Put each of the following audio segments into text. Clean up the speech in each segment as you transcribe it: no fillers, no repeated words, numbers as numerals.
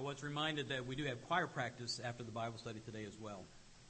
was reminded that we do have choir practice after the Bible study today as well.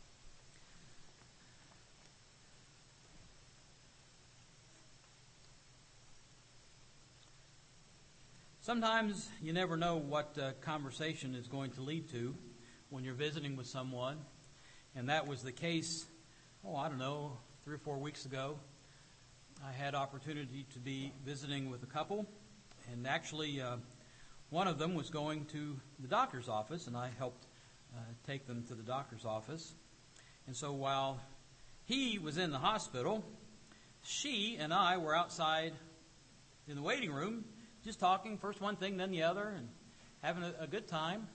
Sometimes you never know what conversation is going to lead to when you're visiting with someone. And that was the case, 3 or 4 weeks ago. I had opportunity to be visiting with a couple. And actually, one of them was going to the doctor's office, and I helped take them to the doctor's office. And so while he was in the hospital, she and I were outside in the waiting room, just talking, first one thing, then the other, and having a good time.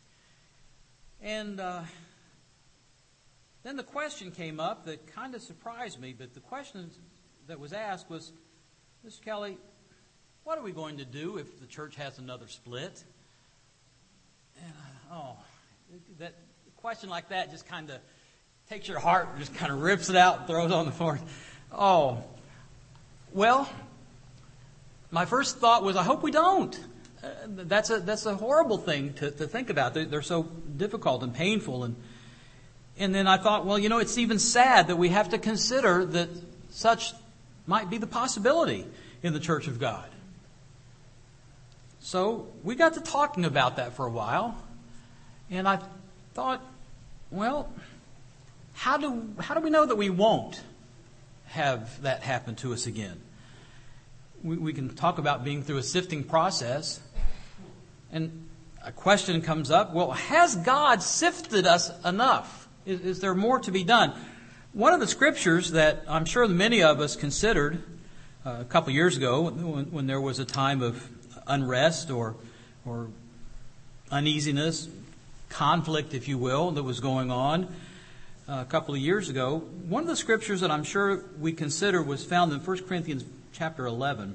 And then the question came up that kind of surprised me, but the question that was asked was, Mr. Kelly, what are we going to do if the church has another split? And that question like that just kind of takes your heart and just kind of rips it out and throws it on the floor. Well, my first thought was, I hope we don't. That's a horrible thing to think about. They're so difficult and painful. And then I thought, well, it's even sad that we have to consider that such might be the possibility in the Church of God. So we got to talking about that for a while. And I thought, well, how do we know that we won't have that happen to us again? We can talk about being through a sifting process. And a question comes up, well, has God sifted us enough? Is there more to be done? One of the scriptures that I'm sure many of us considered a couple years ago when there was a time of unrest or uneasiness, conflict, if you will, that was going on a couple of years ago, one of the scriptures that I'm sure we consider was found in 1 Corinthians chapter 11.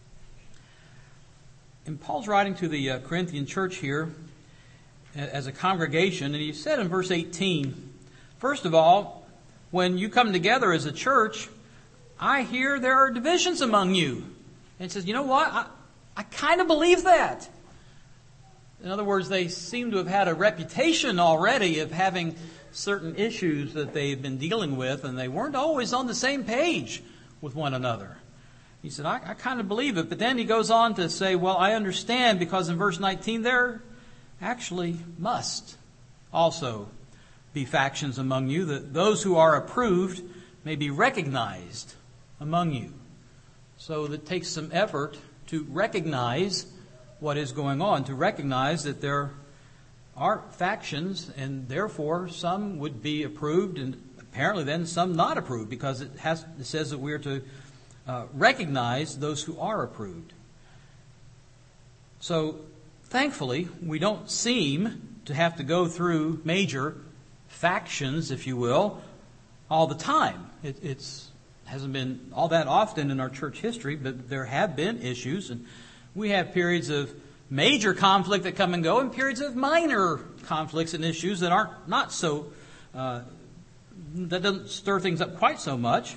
And Paul's writing to the Corinthian church here as a congregation, and he said in verse 18, first of all, when you come together as a church, I hear there are divisions among you. And he says, you know what? I kind of believe that. In other words, they seem to have had a reputation already of having certain issues that they've been dealing with, and they weren't always on the same page with one another. He said, I kind of believe it. But then he goes on to say, well, I understand, because in verse 19 there actually must also be factions among you, that those who are approved may be recognized among you. So it takes some effort to recognize what is going on, to recognize that there are factions, and therefore some would be approved and apparently then some not approved, because it says that we are to recognize those who are approved. So thankfully, we don't seem to have to go through major factions, if you will, all the time. It hasn't been all that often in our church history, but there have been issues, and we have periods of major conflict that come and go, and periods of minor conflicts and issues that aren't not so that doesn't stir things up quite so much.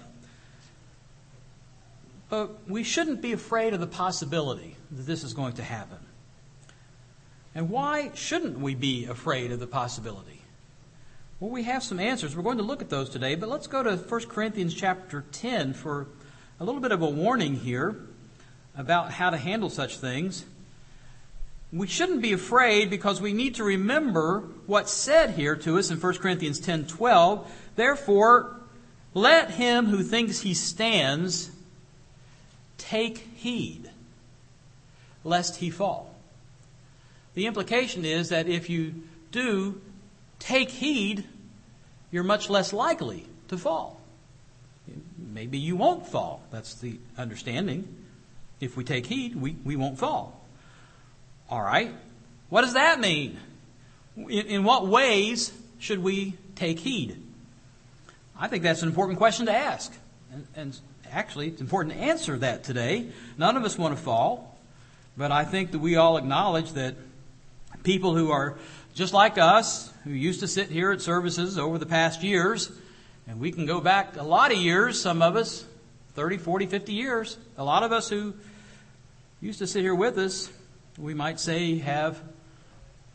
But we shouldn't be afraid of the possibility that this is going to happen. And why shouldn't we be afraid of the possibility? Well, we have some answers. We're going to look at those today, but let's go to 1 Corinthians chapter 10 for a little bit of a warning here about how to handle such things. We shouldn't be afraid because we need to remember what's said here to us in 1 Corinthians 10:12. Therefore, let him who thinks he stands take heed, lest he fall. The implication is that if you do take heed, you're much less likely to fall. Maybe you won't fall. That's the understanding. If we take heed, we won't fall. All right. What does that mean? In what ways should we take heed? I think that's an important question to ask. And actually, it's important to answer that today. None of us want to fall. But I think that we all acknowledge that people who are just like us, who used to sit here at services over the past years, and we can go back a lot of years, some of us, 30, 40, 50 years, a lot of us who used to sit here with us, we might say have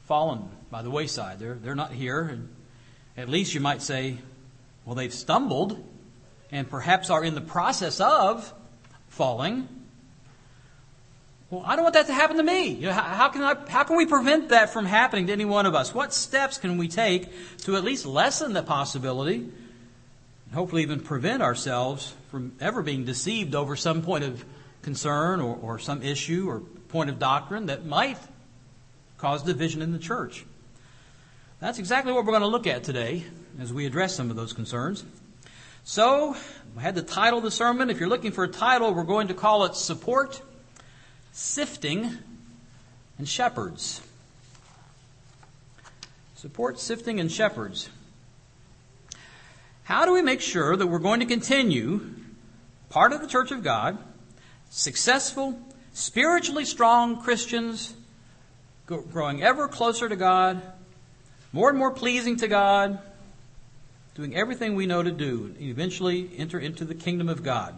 fallen by the wayside. They're not here. And at least you might say, well, they've stumbled and perhaps are in the process of falling. Well, I don't want that to happen to me. How can we prevent that from happening to any one of us? What steps can we take to at least lessen the possibility, and hopefully even prevent ourselves from ever being deceived over some point of concern or some issue or point of doctrine that might cause division in the church? That's exactly what we're going to look at today as we address some of those concerns. So, I had the title of the sermon. If you're looking for a title, we're going to call it Support, Sifting, and Shepherds. Support, Sifting, and Shepherds. How do we make sure that we're going to continue part of the Church of God, successful, spiritually strong Christians, growing ever closer to God, more and more pleasing to God, doing everything we know to do, and eventually enter into the kingdom of God?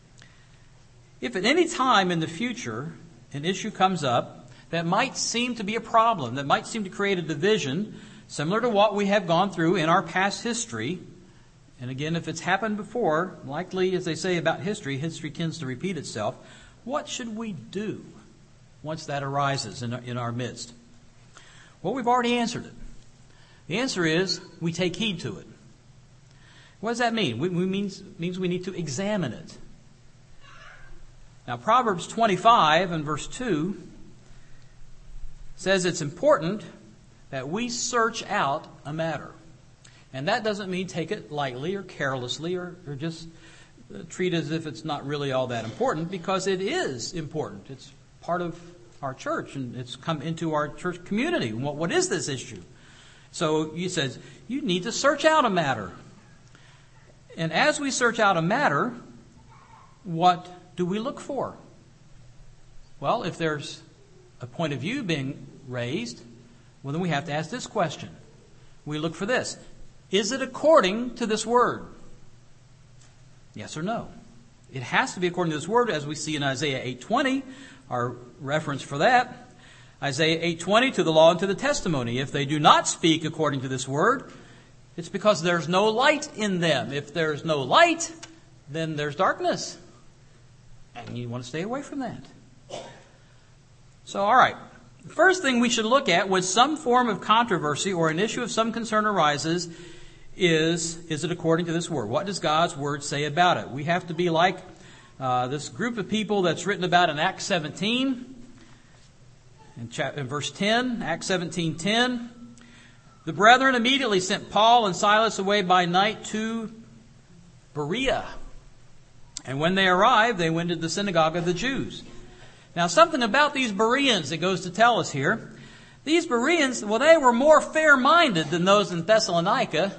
If at any time in the future an issue comes up that might seem to be a problem, that might seem to create a division, similar to what we have gone through in our past history, and again, if it's happened before, likely, as they say about history tends to repeat itself, what should we do once that arises in our midst? Well, we've already answered it. The answer is we take heed to it. What does that mean? It means we need to examine it. Now, Proverbs 25 and verse 2 says it's important that we search out a matter. And that doesn't mean take it lightly or carelessly or just treat it as if it's not really all that important, because it is important. It's part of our church, and it's come into our church community. What is this issue? So he says, you need to search out a matter. And as we search out a matter, what do we look for? Well, if there's a point of view being raised, well, then we have to ask this question. We look for this. Is it according to this word? Yes or no? It has to be according to this word, as we see in Isaiah 8:20, our reference for that. Isaiah 8:20, to the law and to the testimony. If they do not speak according to this word, it's because there's no light in them. If there's no light, then there's darkness. And you want to stay away from that. So, all right. The first thing we should look at when some form of controversy or an issue of some concern arises is it according to this word? What does God's word say about it? We have to be like this group of people that's written about in Acts 17, in verse 10, Acts 17:10. The brethren immediately sent Paul and Silas away by night to Berea. And when they arrived, they went to the synagogue of the Jews. Now, something about these Bereans that goes to tell us here. These Bereans, well, they were more fair-minded than those in Thessalonica.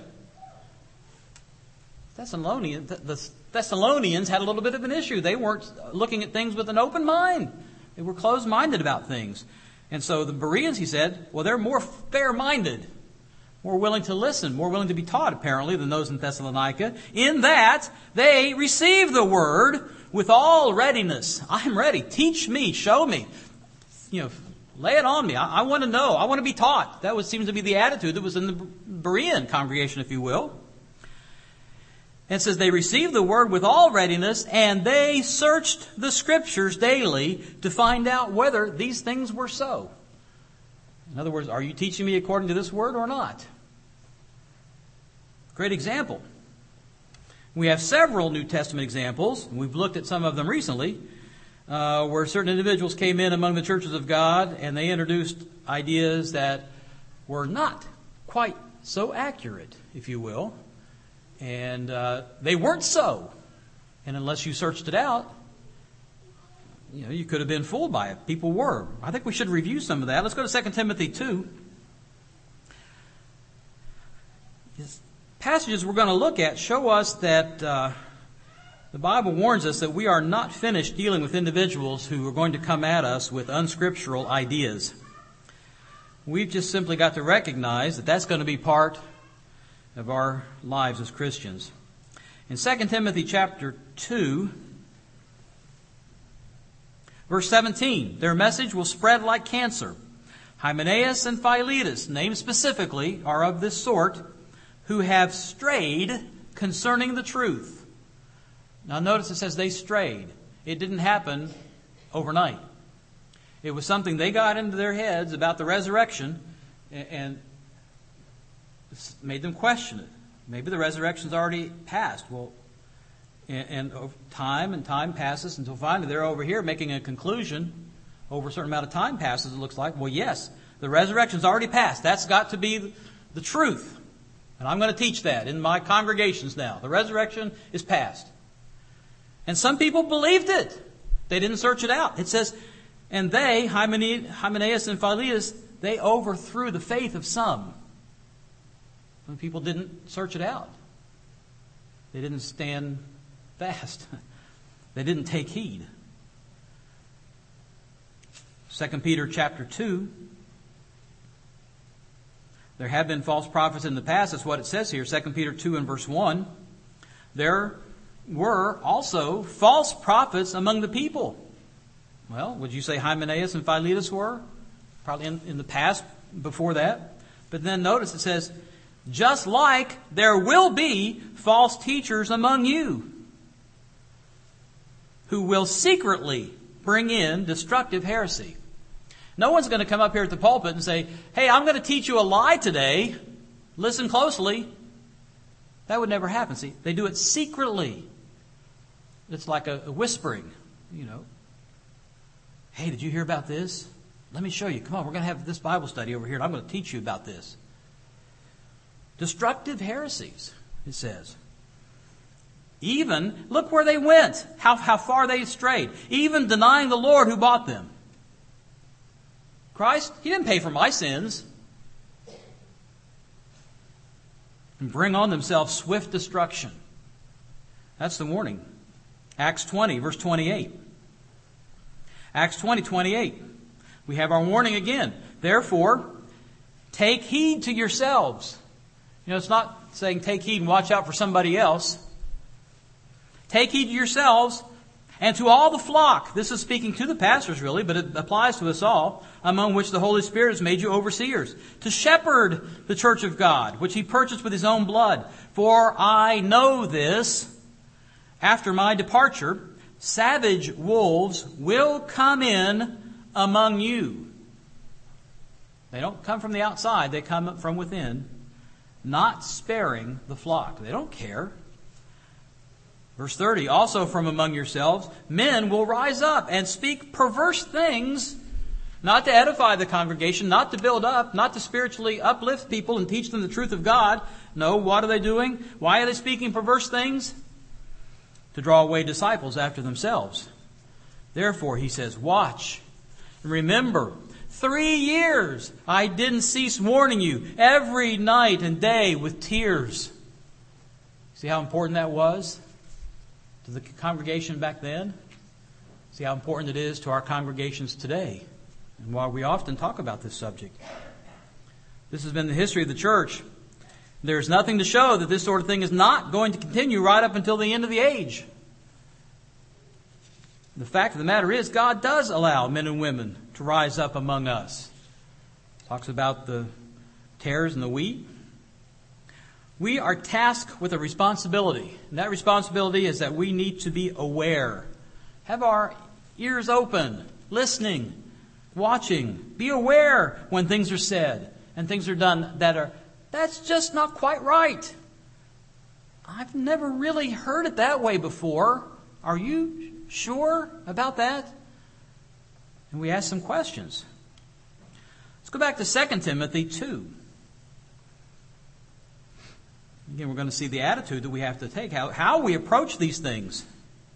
The Thessalonians had a little bit of an issue. They weren't looking at things with an open mind. They were closed-minded about things. And so the Bereans, he said, well, they're more fair-minded, more willing to listen, more willing to be taught, apparently, than those in Thessalonica, in that they receive the word with all readiness. I'm ready. Teach me. Show me. Lay it on me. I want to know. I want to be taught. That seems to be the attitude that was in the Berean congregation, if you will. And it says they received the word with all readiness, and they searched the Scriptures daily to find out whether these things were so. In other words, are you teaching me according to this word or not? Great example. We have several New Testament examples, and we've looked at some of them recently, where certain individuals came in among the churches of God, and they introduced ideas that were not quite so accurate, if you will. And they weren't so. And unless you searched it out, you could have been fooled by it. People were. I think we should review some of that. Let's go to 2 Timothy 2. These passages we're going to look at show us that the Bible warns us that we are not finished dealing with individuals who are going to come at us with unscriptural ideas. We've just simply got to recognize that that's going to be part of our lives as Christians. In 2 Timothy chapter 2, verse 17, their message will spread like cancer, Hymenaeus and Philetus, named specifically, are of this sort, who have strayed concerning the truth. Now notice it says they strayed. It didn't happen overnight. It was something they got into their heads about the resurrection and made them question it. Maybe the resurrection's already passed. Well, and time passes until finally they're over here making a conclusion. Over a certain amount of time passes, it looks like. Well, yes, the resurrection's already passed. That's got to be the truth. And I'm going to teach that in my congregations now. The resurrection is past. And some people believed it. They didn't search it out. It says, and they, Hymenaeus and Philetus, they overthrew the faith of some. When people didn't search it out. They didn't stand fast. They didn't take heed. 2 Peter chapter 2. There have been false prophets in the past. That's what it says here. 2 Peter 2 and verse 1. There were also false prophets among the people. Well, would you say Hymenaeus and Philetus were? Probably in the past before that. But then notice it says, just like there will be false teachers among you who will secretly bring in destructive heresy. No one's going to come up here at the pulpit and say, hey, I'm going to teach you a lie today. Listen closely. That would never happen. See, they do it secretly. It's like a whispering, Hey, did you hear about this? Let me show you. Come on, we're going to have this Bible study over here, and I'm going to teach you about this. Destructive heresies, it says. Even, look where they went, how far they strayed. Even denying the Lord who bought them. Christ, He didn't pay for my sins. And bring on themselves swift destruction. That's the warning. Acts 20, verse 28. Acts 20, 28. We have our warning again. Therefore, take heed to yourselves. It's not saying take heed and watch out for somebody else. Take heed to yourselves and to all the flock. This is speaking to the pastors really, but it applies to us all, among which the Holy Spirit has made you overseers, to shepherd the church of God, which He purchased with His own blood. For I know this, after my departure, savage wolves will come in among you. They don't come from the outside, they come from within, not sparing the flock. They don't care. Verse 30, also from among yourselves, men will rise up and speak perverse things, not to edify the congregation, not to build up, not to spiritually uplift people and teach them the truth of God. No, what are they doing? Why are they speaking perverse things? To draw away disciples after themselves. Therefore, he says, watch and remember, 3 years I didn't cease warning you every night and day with tears. See how important that was to the congregation back then? See how important it is to our congregations today, and why we often talk about this subject. This has been the history of the church. There's nothing to show that this sort of thing is not going to continue right up until the end of the age. The fact of the matter is, God does allow men and women to rise up among us. Talks about the tares and the wheat. We are tasked with a responsibility. And that responsibility is that we need to be aware. Have our ears open, listening, watching. Be aware when things are said and things are done that's just not quite right. I've never really heard it that way before. Are you sure about that? And we ask some questions. Let's go back to 2 Timothy 2. Again, we're going to see the attitude that we have to take, how we approach these things.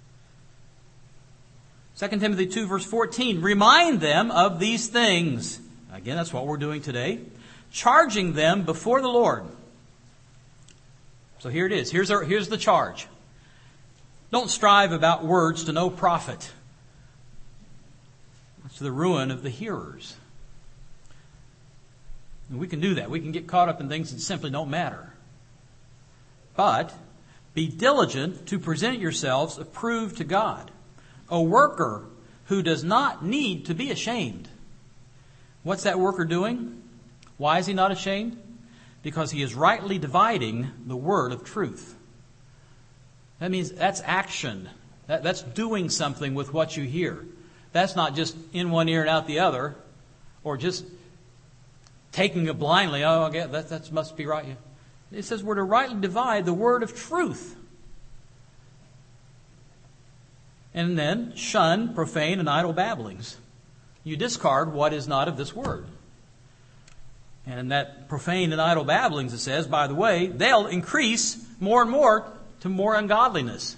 2 Timothy 2 verse 14, remind them of these things. Again, that's what we're doing today. Charging them before the Lord. So here it is. Here's the charge. Don't strive about words to no profit. It's to the ruin of the hearers. And we can do that. We can get caught up in things that simply don't matter. But be diligent to present yourselves approved to God, a worker who does not need to be ashamed, What's that worker doing? Why is he not ashamed? Because he is rightly dividing the word of truth. That means that's action. That's doing something with what you hear. That's not just in one ear and out the other, or just taking it blindly. Oh, okay, that must be right. It says we're to rightly divide the word of truth. And then shun profane and idle babblings. You discard what is not of this word. And in that profane and idle babblings, it says, by the way, they'll increase more and more to more ungodliness.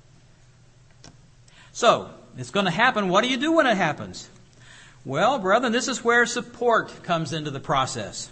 So, it's going to happen. What do you do when it happens? Well, brethren, this is where support comes into the process.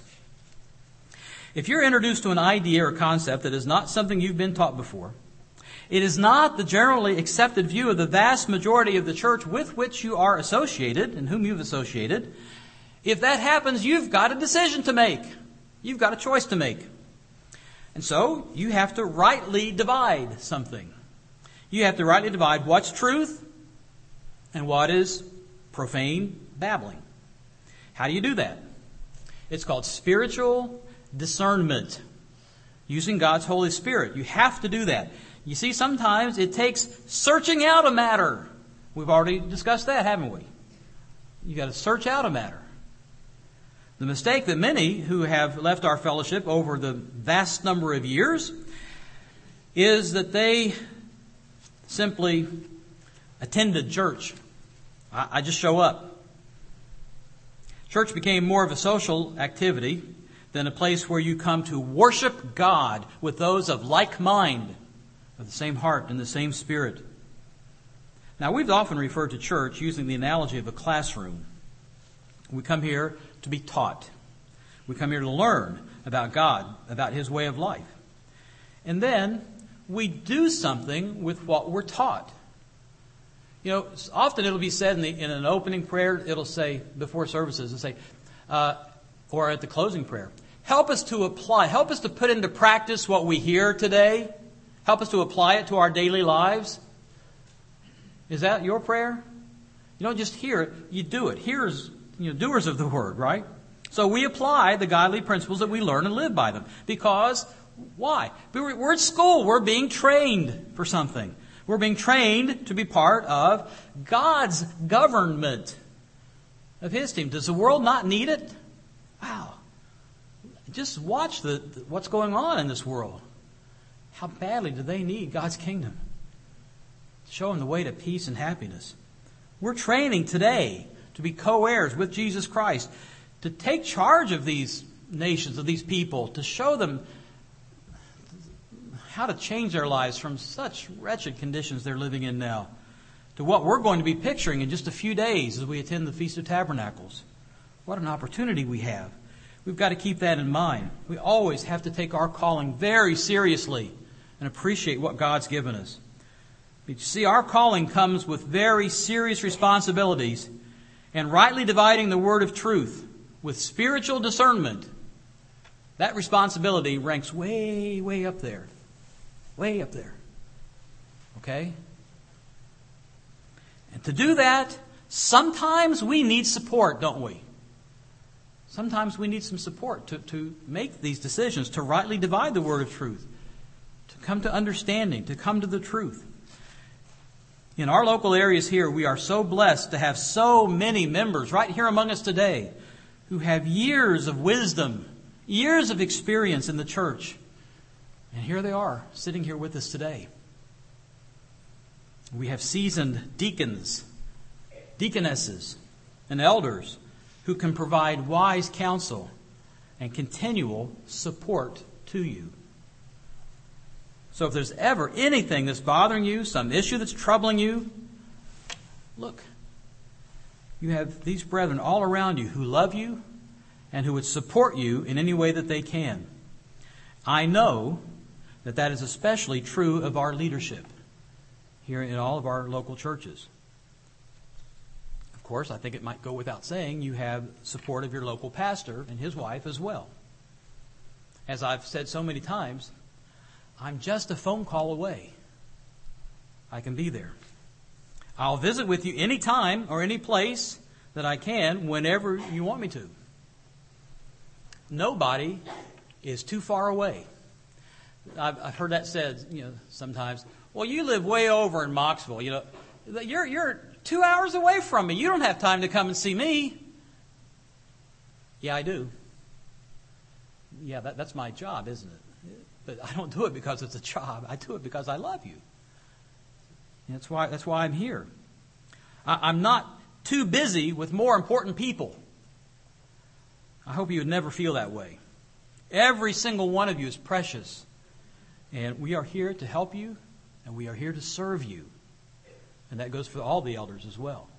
If you're introduced to an idea or concept that is not something you've been taught before, it is not the generally accepted view of the vast majority of the church with which you are associated and whom you've associated. If that happens, you've got a decision to make. You've got a choice to make. And so, you have to rightly divide something. You have to rightly divide what's truth and what is profane babbling. How do you do that? It's called spiritual discernment. Using God's Holy Spirit. You have to do that. You see, sometimes it takes searching out a matter. We've already discussed that, haven't we? You've got to search out a matter. The mistake that many who have left our fellowship over the vast number of years is that they simply attended church. I just show up. Church became more of a social activity than a place where you come to worship God with those of like mind, of the same heart and the same spirit. Now, we've often referred to church using the analogy of a classroom. We come here to be taught. We come here to learn about God, about His way of life. And then we do something with what we're taught. You know, often it'll be said in an opening prayer, it'll say, before services, it'll say, or at the closing prayer, help us to apply, help us to put into practice what we hear today. Help us to apply it to our daily lives. Is that your prayer? You don't just hear it, you do it. Hearers, doers of the word, right? So we apply the godly principles that we learn and live by them. Because, why? We're at school. We're being trained for something. We're being trained to be part of God's government of His team. Does the world not need it? Wow. Just watch what's going on in this world. How badly do they need God's kingdom? Show them the way to peace and happiness. We're training today to be co-heirs with Jesus Christ, to take charge of these nations, of these people, to show them how to change their lives from such wretched conditions they're living in now to what we're going to be picturing in just a few days as we attend the Feast of Tabernacles. What an opportunity we have. We've got to keep that in mind. We always have to take our calling very seriously and appreciate what God's given us. But you see, our calling comes with very serious responsibilities, and rightly dividing the word of truth with spiritual discernment, that responsibility ranks way, way up there. Way up there. Okay? And to do that, sometimes we need support, don't we? Sometimes we need some support to make these decisions, to rightly divide the word of truth, to come to understanding, to come to the truth. In our local areas here, we are so blessed to have so many members right here among us today who have years of wisdom, years of experience in the church. And here they are, sitting here with us today. We have seasoned deacons, deaconesses, and elders who can provide wise counsel and continual support to you. So if there's ever anything that's bothering you, some issue that's troubling you, look, you have these brethren all around you who love you and who would support you in any way that they can. I know that is especially true of our leadership here in all of our local churches. Of course, I think it might go without saying you have support of your local pastor and his wife as well. As I've said so many times, I'm just a phone call away. I can be there. I'll visit with you any time or any place that I can whenever you want me to. Nobody is too far away. I've heard that said, sometimes. Well, you live way over in Mocksville. You're 2 hours away from me. You don't have time to come and see me. Yeah, I do. Yeah, that's my job, isn't it? But I don't do it because it's a job. I do it because I love you. That's why I'm here. I'm not too busy with more important people. I hope you would never feel that way. Every single one of you is precious. And we are here to help you, and we are here to serve you. And that goes for all the elders as well.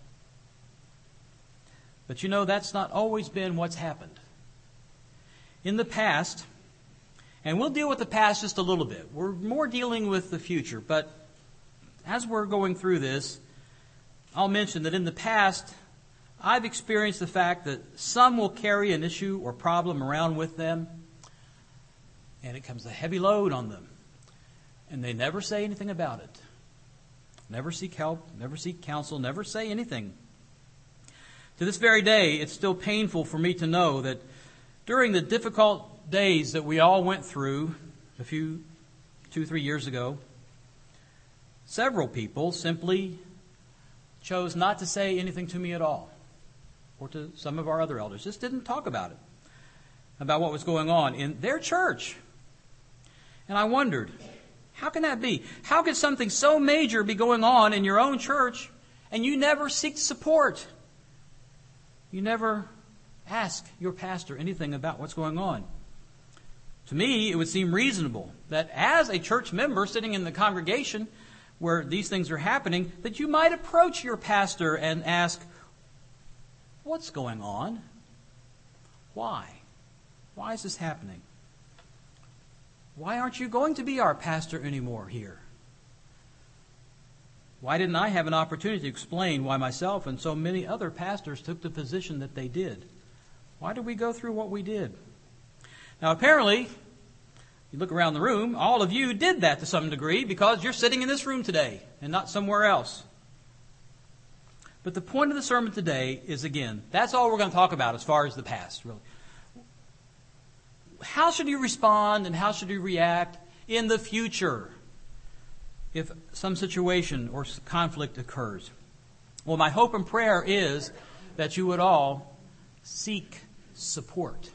But that's not always been what's happened. In the past, and we'll deal with the past just a little bit. We're more dealing with the future. But as we're going through this, I'll mention that in the past, I've experienced the fact that some will carry an issue or problem around with them, and it comes a heavy load on them. And they never say anything about it. Never seek help, never seek counsel, never say anything. To this very day, it's still painful for me to know that during the difficult days that we all went through 2-3 years ago, several people simply chose not to say anything to me at all, or to some of our other elders. Just didn't talk about it, about what was going on in their church. And I wondered, how can that be? How could something so major be going on in your own church and you never seek support? You never ask your pastor anything about what's going on. To me, it would seem reasonable that as a church member sitting in the congregation where these things are happening, that you might approach your pastor and ask, what's going on? Why? Why is this happening? Why aren't you going to be our pastor anymore here? Why didn't I have an opportunity to explain why myself and so many other pastors took the position that they did? Why did we go through what we did? Now, apparently, you look around the room, all of you did that to some degree because you're sitting in this room today and not somewhere else. But the point of the sermon today is, again, that's all we're going to talk about as far as the past, really. How should you respond and how should you react in the future if some situation or conflict occurs? Well, my hope and prayer is that you would all seek support.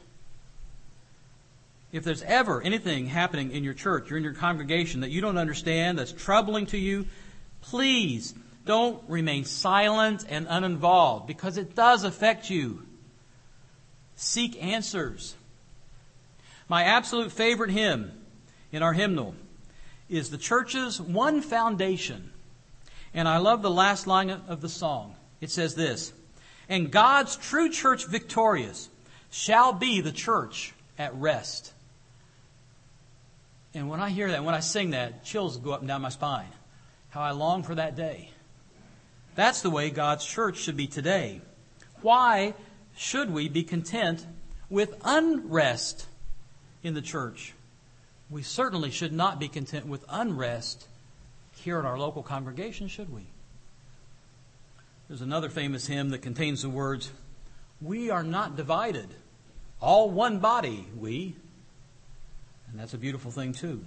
If there's ever anything happening in your church or in your congregation that you don't understand, that's troubling to you, please don't remain silent and uninvolved, because it does affect you. Seek answers. My absolute favorite hymn in our hymnal is the church's one foundation. And I love the last line of the song. It says this, "And God's true church victorious shall be the church at rest." And when I hear that, when I sing that, chills go up and down my spine. How I long for that day. That's the way God's church should be today. Why should we be content with unrest in the church? We certainly should not be content with unrest here in our local congregation, should we? There's another famous hymn that contains the words, "We are not divided, all one body we." And that's a beautiful thing too.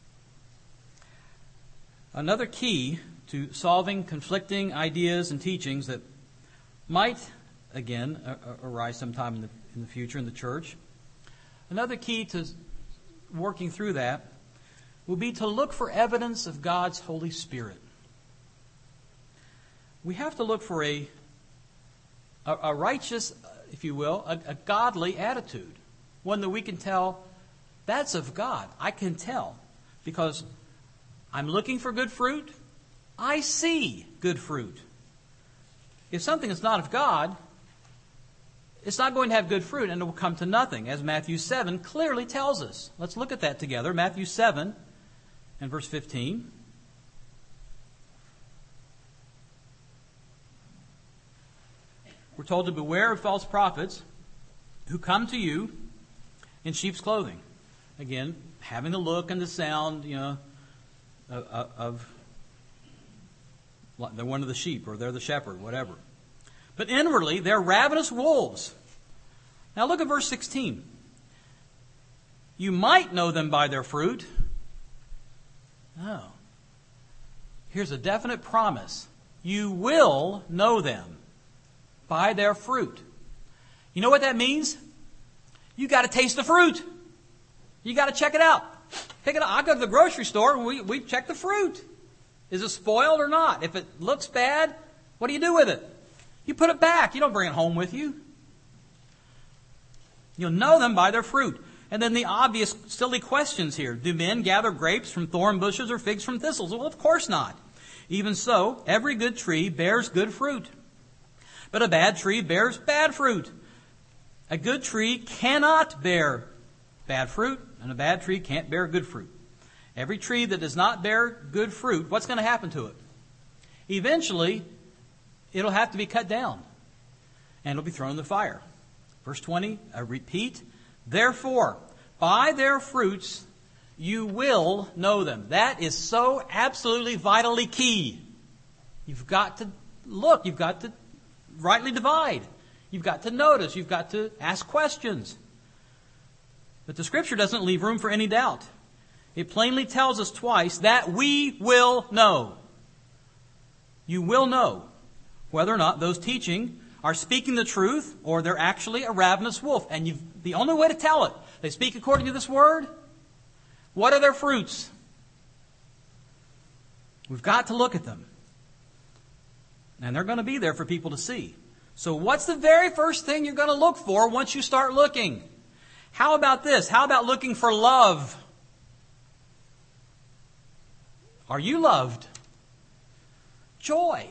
Another key to solving conflicting ideas and teachings that might, again, arise sometime in the future in the church. Another key to working through that will be to look for evidence of God's Holy Spirit. We have to look for a righteous, if you will, a godly attitude. One that we can tell, that's of God. I can tell because I'm looking for good fruit. I see good fruit. If something is not of God, it's not going to have good fruit and it will come to nothing, as Matthew 7 clearly tells us. Let's look at that together. Matthew 7 and verse 15. We're told to beware of false prophets who come to you in sheep's clothing. Again, having the look and the sound, of they're one of the sheep or they're the shepherd, whatever. but inwardly they're ravenous wolves. Now look at verse 16. You might know them by their fruit. No. Here's a definite promise. You will know them by their fruit. You know what that means? You got to taste the fruit. You got to check it out. Pick it up. I go to the grocery store and we check the fruit. Is it spoiled or not? If it looks bad, what do you do with it? You put it back. You don't bring it home with you. You'll know them by their fruit. And then the obvious silly questions here. Do men gather grapes from thorn bushes or figs from thistles? Well, of course not. Even so, every good tree bears good fruit. But a bad tree bears bad fruit. A good tree cannot bear bad fruit, and a bad tree can't bear good fruit. Every tree that does not bear good fruit, what's going to happen to it? Eventually, it'll have to be cut down, and it'll be thrown in the fire. Verse 20, I repeat, therefore, by their fruits you will know them. That is so absolutely vitally key. You've got to look. You've got to rightly divide. You've got to notice. You've got to ask questions. But the Scripture doesn't leave room for any doubt. It plainly tells us twice that we will know. You will know whether or not those teaching are speaking the truth or they're actually a ravenous wolf. And the only way to tell it, they speak according to this word. What are their fruits? We've got to look at them. And they're going to be there for people to see. So what's the very first thing you're going to look for once you start looking? How about this? How about looking for love? Are you loved? Joy.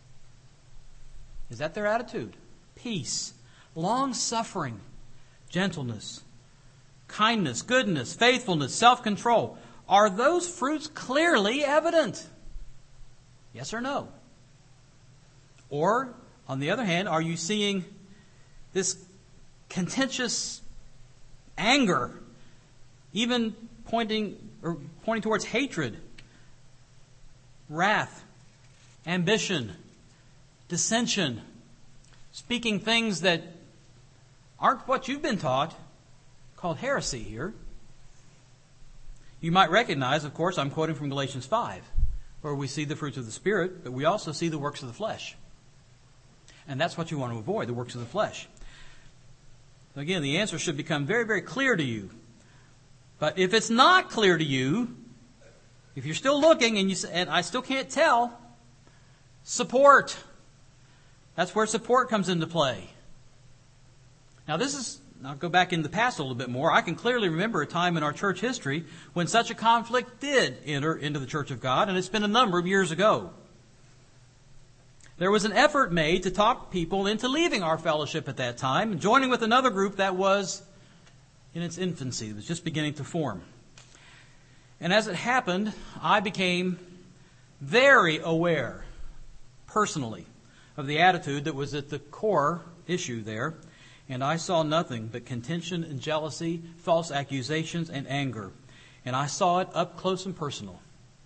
Is that their attitude? Peace, long-suffering, gentleness, kindness, goodness, faithfulness, self-control. Are those fruits clearly evident? Yes or no? Or, on the other hand, are you seeing this contentious anger, even pointing towards hatred, wrath, ambition, dissension, speaking things that aren't what you've been taught, called heresy here? You might recognize, of course, I'm quoting from Galatians 5, where we see the fruits of the Spirit, but we also see the works of the flesh. And that's what you want to avoid, the works of the flesh. Again, the answer should become very, very clear to you. But if it's not clear to you, if you're still looking and I still can't tell, support. That's where support comes into play. Now I'll go back in the past a little bit more. I can clearly remember a time in our church history when such a conflict did enter into the Church of God, and it's been a number of years ago. There was an effort made to talk people into leaving our fellowship at that time and joining with another group that was in its infancy. It was just beginning to form. And as it happened, I became very aware, personally, of the attitude that was at the core issue there. And I saw nothing but contention and jealousy, false accusations and anger. And I saw it up close and personal.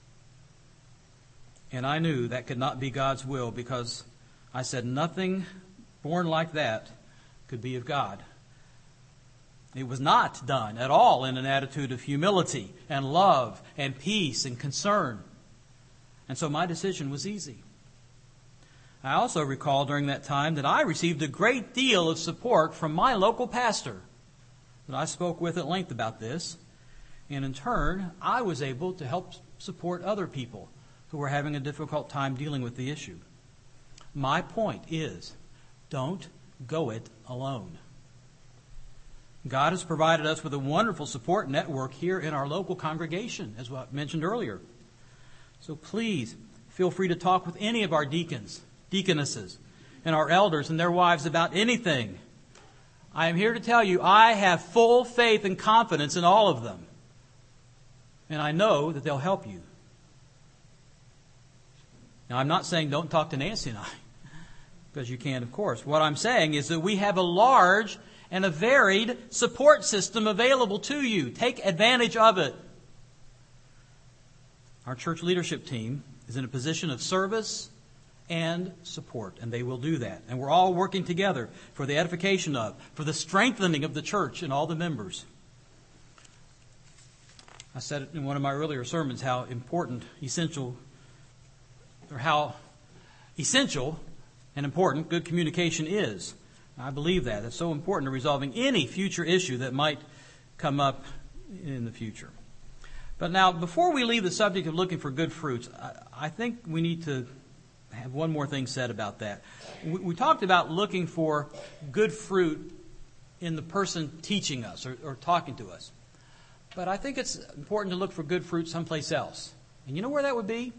And I knew that could not be God's will, because I said nothing born like that could be of God. It was not done at all in an attitude of humility and love and peace and concern. And so my decision was easy. I also recall during that time that I received a great deal of support from my local pastor that I spoke with at length about this. And in turn, I was able to help support other people who were having a difficult time dealing with the issue. My point is, don't go it alone. God has provided us with a wonderful support network here in our local congregation, as I mentioned earlier. So please, feel free to talk with any of our deacons, deaconesses, and our elders and their wives about anything. I am here to tell you, I have full faith and confidence in all of them. And I know that they'll help you. Now, I'm not saying don't talk to Nancy and I, because you can, of course. What I'm saying is that we have a large and a varied support system available to you. Take advantage of it. Our church leadership team is in a position of service and support. And they will do that. And we're all working together for the edification of, for the strengthening of the church and all the members. I said in one of my earlier sermons how essential and important good communication is. I believe that. It's so important to resolving any future issue that might come up in the future. But now, before we leave the subject of looking for good fruits, I think we need to have one more thing said about that. We talked about looking for good fruit in the person teaching us or talking to us. But I think it's important to look for good fruit someplace else. And you know where that would be?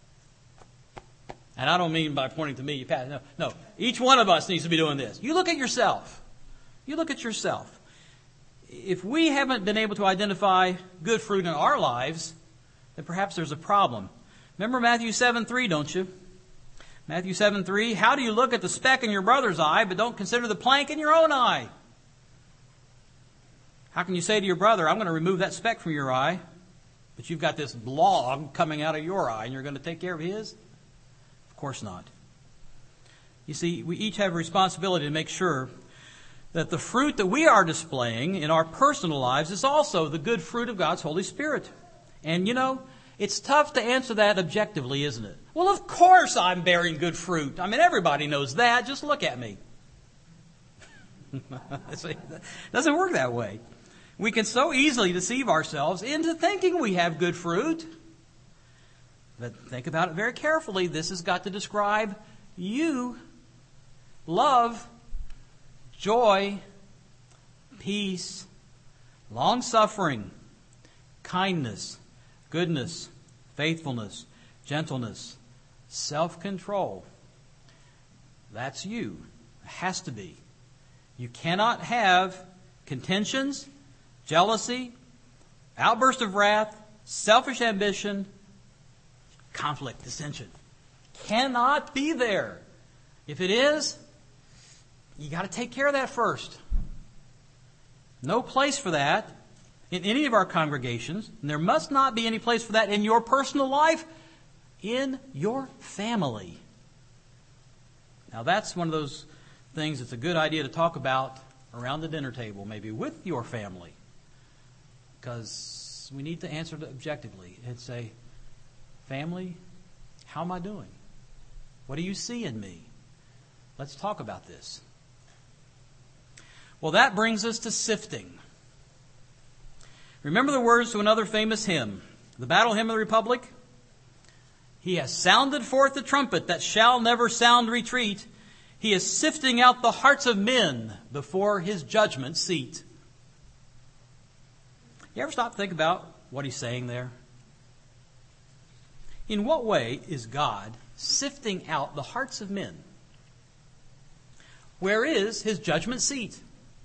And I don't mean by pointing to me, Pat. No. Each one of us needs to be doing this. You look at yourself. You look at yourself. If we haven't been able to identify good fruit in our lives, then perhaps there's a problem. Remember Matthew 7:3, don't you? Matthew 7:3, how do you look at the speck in your brother's eye, but don't consider the plank in your own eye? How can you say to your brother, I'm going to remove that speck from your eye, but you've got this log coming out of your eye, and you're going to take care of his? Of course not. You see, we each have a responsibility to make sure that the fruit that we are displaying in our personal lives is also the good fruit of God's Holy Spirit. And you know, it's tough to answer that objectively, isn't it? Well, of course I'm bearing good fruit. I mean, everybody knows that. Just look at me. It doesn't work that way. We can so easily deceive ourselves into thinking we have good fruit. But think about it very carefully. This has got to describe you. Love, joy, peace, long-suffering, kindness, goodness, faithfulness, gentleness, self-control. That's you. It has to be. You cannot have contentions, jealousy, outburst of wrath, selfish ambition, conflict, dissension. Cannot be there. If it is, you got to take care of that first. No place for that in any of our congregations. And there must not be any place for that in your personal life, in your family. Now that's one of those things that's a good idea to talk about around the dinner table, maybe with your family. Because we need to answer it objectively and say, family, how am I doing? What do you see in me? Let's talk about this. Well, that brings us to sifting. Remember the words to another famous hymn, the Battle Hymn of the Republic? He has sounded forth the trumpet that shall never sound retreat. He is sifting out the hearts of men before his judgment seat. You ever stop to think about what he's saying there? In what way is God sifting out the hearts of men? Where is his judgment seat?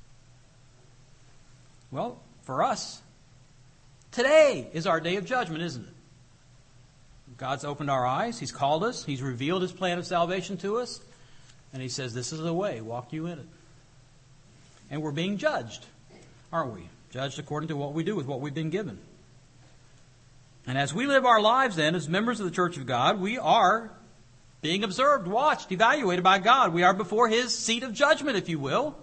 Well, for us, today is our day of judgment, isn't it? God's opened our eyes. He's called us. He's revealed his plan of salvation to us. And he says, this is the way. Walk you in it. And we're being judged, aren't we? Judged according to what we do with what we've been given. And as we live our lives then, as members of the Church of God, we are being observed, watched, evaluated by God. We are before his seat of judgment, if you will.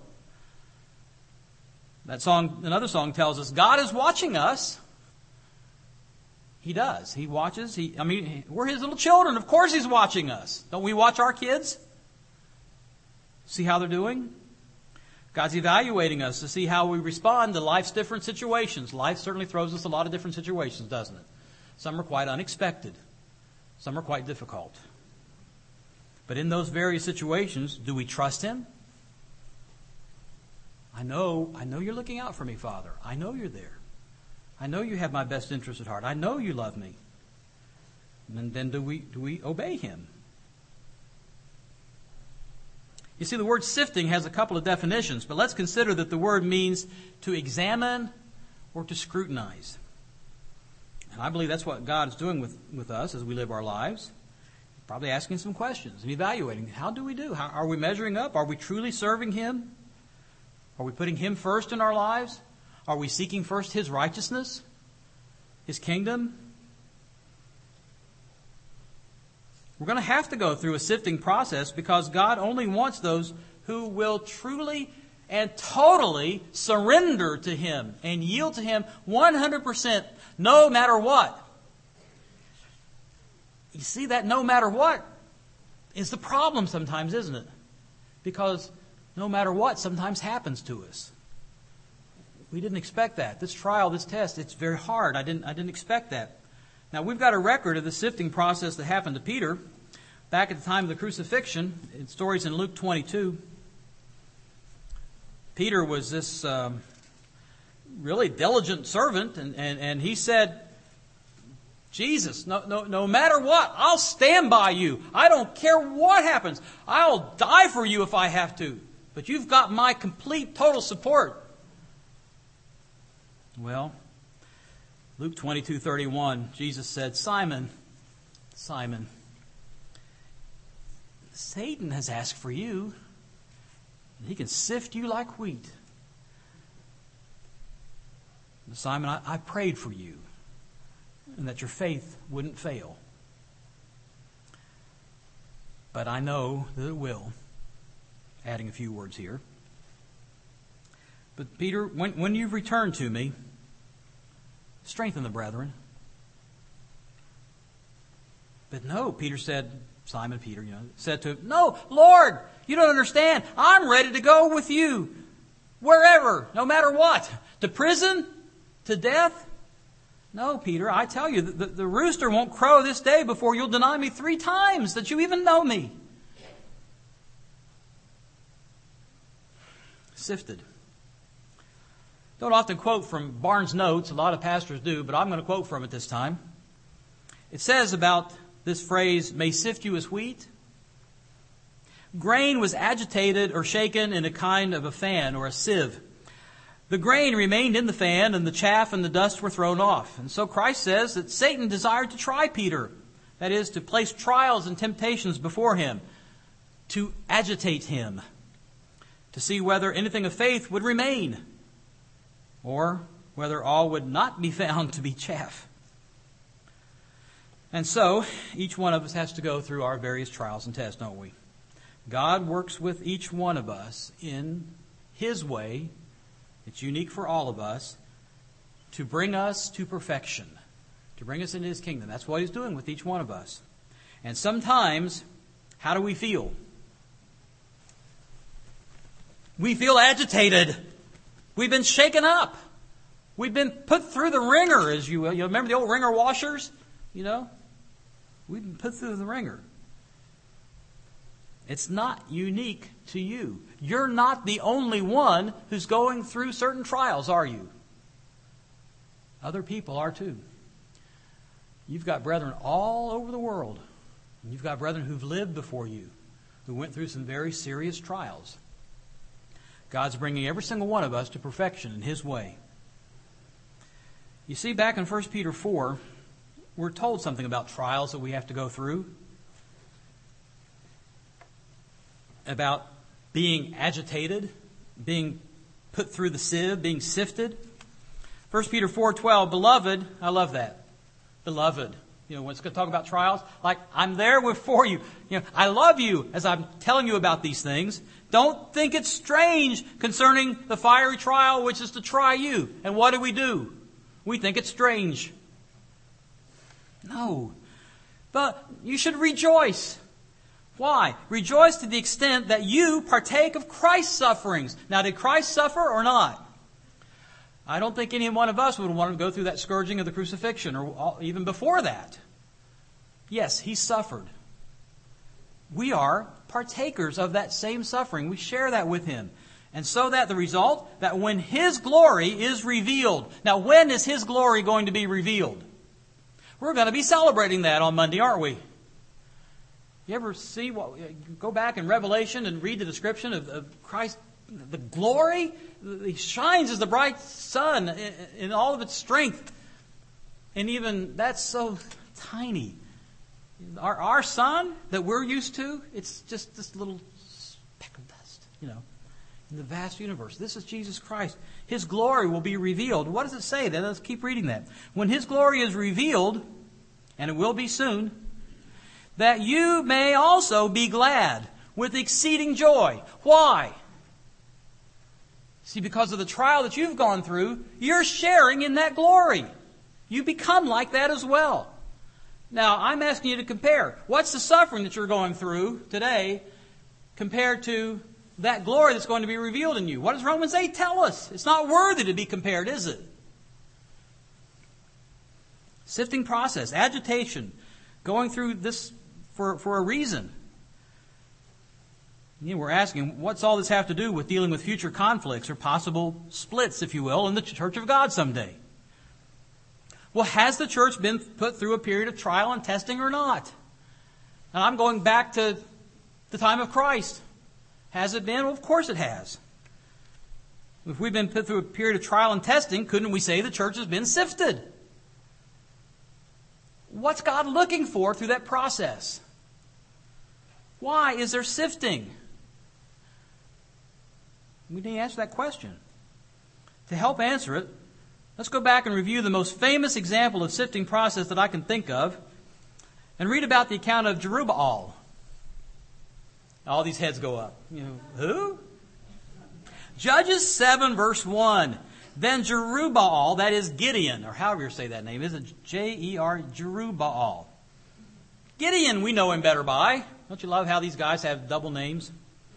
That song, another song tells us, God is watching us. He does. He watches. We're his little children. Of course he's watching us. Don't we watch our kids? See how they're doing? God's evaluating us to see how we respond to life's different situations. Life certainly throws us a lot of different situations, doesn't it? Some are quite unexpected. Some are quite difficult. But in those various situations, do we trust him? I know you're looking out for me, Father. I know you're there. I know you have my best interest at heart. I know you love me. And then do we obey him? You see, the word sifting has a couple of definitions, but let's consider that the word means to examine or to scrutinize. And I believe that's what God is doing with us as we live our lives. Probably asking some questions and evaluating. How do we do? How, are we measuring up? Are we truly serving him? Are we putting him first in our lives? Are we seeking first his righteousness? His kingdom? We're going to have to go through a sifting process because God only wants those who will truly and totally surrender to Him and yield to Him 100% no matter what. You see, that no matter what is the problem sometimes, isn't it? Because no matter what sometimes happens to us. We didn't expect that. This trial, this test, it's very hard. I didn't expect that. Now, we've got a record of the sifting process that happened to Peter back at the time of the crucifixion. It's stories in Luke 22. Peter was this really diligent servant, and he said, Jesus, no matter what, I'll stand by you. I don't care what happens. I'll die for you if I have to. But you've got my complete, total support. Well, Luke 22:31, Jesus said, Simon, Simon, Satan has asked for you, and he can sift you like wheat. But Simon, I prayed for you, and that your faith wouldn't fail. But I know that it will. Adding a few words here. But Peter, when you've returned to me, strengthen the brethren. But no, Peter said, Simon Peter, said to him, no, Lord, you don't understand. I'm ready to go with you. Wherever, no matter what. To prison? To death? No, Peter, I tell you, the rooster won't crow this day before you'll deny me 3 times that you even know me. Sifted. Don't often quote from Barnes' notes. A lot of pastors do, but I'm going to quote from it this time. It says about this phrase, may sift you as wheat. Grain was agitated or shaken in a kind of a fan or a sieve. The grain remained in the fan, and the chaff and the dust were thrown off. And so Christ says that Satan desired to try Peter. That is, to place trials and temptations before him, to agitate him, to see whether anything of faith would remain, or whether all would not be found to be chaff. And so, each one of us has to go through our various trials and tests, don't we? God works with each one of us in His way. It's unique for all of us to bring us to perfection, to bring us into His kingdom. That's what He's doing with each one of us. And sometimes, how do we feel? We feel agitated. We've been shaken up. We've been put through the ringer, as you will. You remember the old ringer washers? We've been put through the ringer. It's not unique to you. You're not the only one who's going through certain trials, are you? Other people are too. You've got brethren all over the world. And you've got brethren who've lived before you, who went through some very serious trials. God's bringing every single one of us to perfection in His way. You see, back in 1 Peter 4, we're told something about trials that we have to go through. About being agitated, being put through the sieve, being sifted. 1 Peter 4:12, beloved, I love that. Beloved. When it's going to talk about trials, like, I'm there for you. I love you as I'm telling you about these things. Don't think it's strange concerning the fiery trial which is to try you. And what do? We think it's strange. No. But you should rejoice. Why? Rejoice to the extent that you partake of Christ's sufferings. Now, did Christ suffer or not? I don't think any one of us would want to go through that scourging of the crucifixion or even before that. Yes, He suffered. We are partakers of that same suffering. We share that with Him. And so that the result, that when His glory is revealed. Now, when is His glory going to be revealed? We're going to be celebrating that on Monday, aren't we? You ever see go back in Revelation and read the description of Christ, the glory? He shines as the bright sun in all of its strength. And even that's so tiny. Our sun that we're used to, it's just this little speck of dust, in the vast universe. This is Jesus Christ. His glory will be revealed. What does it say then? Let's keep reading that. When His glory is revealed, and it will be soon, that you may also be glad with exceeding joy. Why? See, because of the trial that you've gone through, you're sharing in that glory. You become like that as well. Now, I'm asking you to compare. What's the suffering that you're going through today compared to that glory that's going to be revealed in you? What does Romans 8 tell us? It's not worthy to be compared, is it? Sifting process, agitation, going through this for a reason. You know, we're asking, what's all this have to do with dealing with future conflicts or possible splits, if you will, in the Church of God someday? Well, has the church been put through a period of trial and testing or not? And I'm going back to the time of Christ. Has it been? Well, of course it has. If we've been put through a period of trial and testing, couldn't we say the church has been sifted? What's God looking for through that process? Why is there sifting? We need to answer that question. To help answer it, let's go back and review the most famous example of sifting process that I can think of and read about the account of Jerubbaal. All these heads go up. You know, who? Judges 7 verse 1. Then Jerubbaal, that is Gideon, or however you say that name, is it J-E-R, Jerubbaal. Gideon, we know him better by. Don't you love how these guys have double names?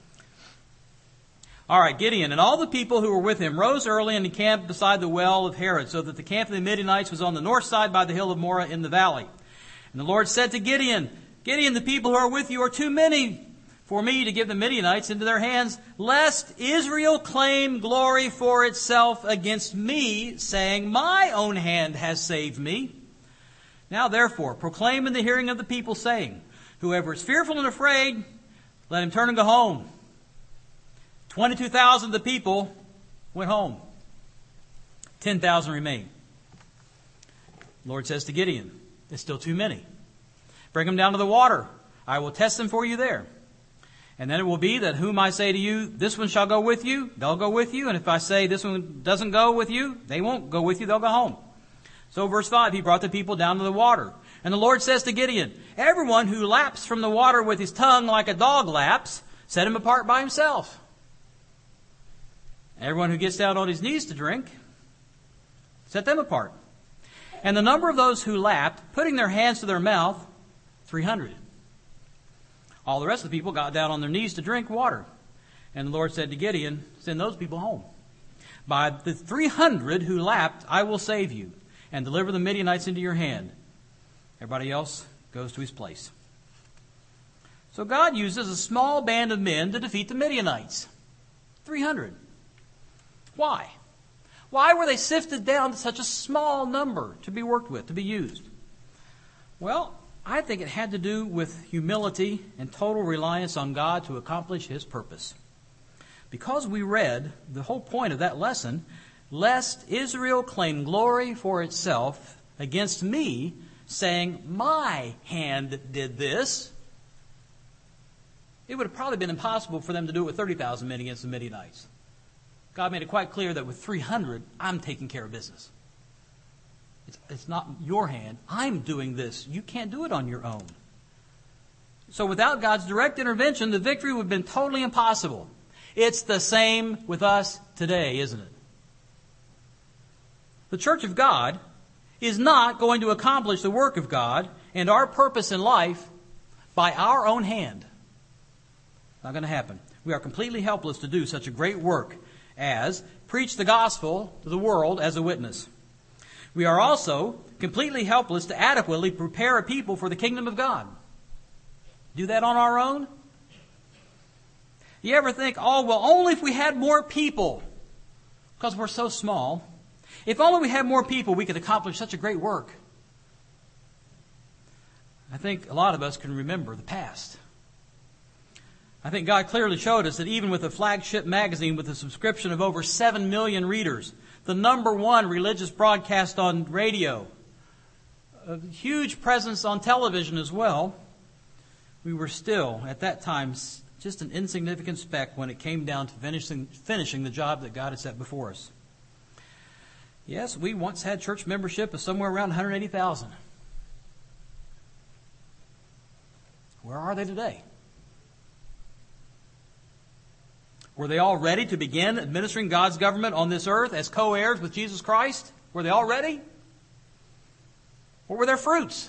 All right, Gideon and all the people who were with him rose early and encamped beside the well of Harod, so that the camp of the Midianites was on the north side by the hill of Moreh in the valley. And the Lord said to Gideon, Gideon, the people who are with you are too many for me to give the Midianites into their hands, lest Israel claim glory for itself against me, saying, my own hand has saved me. Now therefore, proclaim in the hearing of the people, saying, whoever is fearful and afraid, let him turn and go home. 22,000 of the people went home. 10,000 remained. The Lord says to Gideon, it's still too many. Bring them down to the water. I will test them for you there. And then it will be that whom I say to you, this one shall go with you, they'll go with you. And if I say this one doesn't go with you, they won't go with you, they'll go home. So verse 5, he brought the people down to the water. And the Lord says to Gideon, everyone who laps from the water with his tongue like a dog laps, set him apart by himself. Everyone who gets down on his knees to drink, set them apart. And the number of those who lapped, putting their hands to their mouth, 300. All the rest of the people got down on their knees to drink water. And the Lord said to Gideon, send those people home. By the 300 who lapped, I will save you and deliver the Midianites into your hand. Everybody else goes to his place. So God uses a small band of men to defeat the Midianites. 300. Why? Why were they sifted down to such a small number to be worked with, to be used? Well, I think it had to do with humility and total reliance on God to accomplish His purpose. Because we read the whole point of that lesson, lest Israel claim glory for itself against me, saying, my hand did this. It would have probably been impossible for them to do it with 30,000 men against the Midianites. God made it quite clear that with 300, I'm taking care of business. It's not your hand. I'm doing this. You can't do it on your own. So without God's direct intervention, the victory would have been totally impossible. It's the same with us today, isn't it? The Church of God is not going to accomplish the work of God and our purpose in life by our own hand. Not going to happen. We are completely helpless to do such a great work as preach the gospel to the world as a witness. We are also completely helpless to adequately prepare a people for the kingdom of God. Do that on our own? You ever think, oh, well, only if we had more people, because we're so small, if only we had more people, we could accomplish such a great work. I think a lot of us can remember the past. I think God clearly showed us that even with a flagship magazine with a subscription of over 7 million readers, the number one religious broadcast on radio, a huge presence on television as well, we were still, at that time, just an insignificant speck when it came down to finishing the job that God had set before us. Yes, we once had church membership of somewhere around 180,000. Where are they today? Were they all ready to begin administering God's government on this earth as co-heirs with Jesus Christ? Were they all ready? What were their fruits?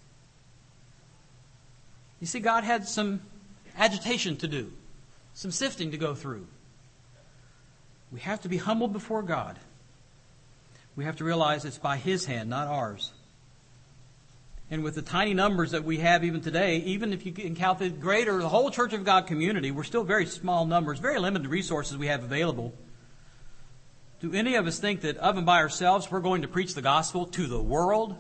You see, God had some agitation to do, some sifting to go through. We have to be humbled before God. We have to realize it's by His hand, not ours. And with the tiny numbers that we have even today, even if you can count the greater, the whole Church of God community, we're still very small numbers, very limited resources we have available. Do any of us think that of and by ourselves we're going to preach the gospel to the world?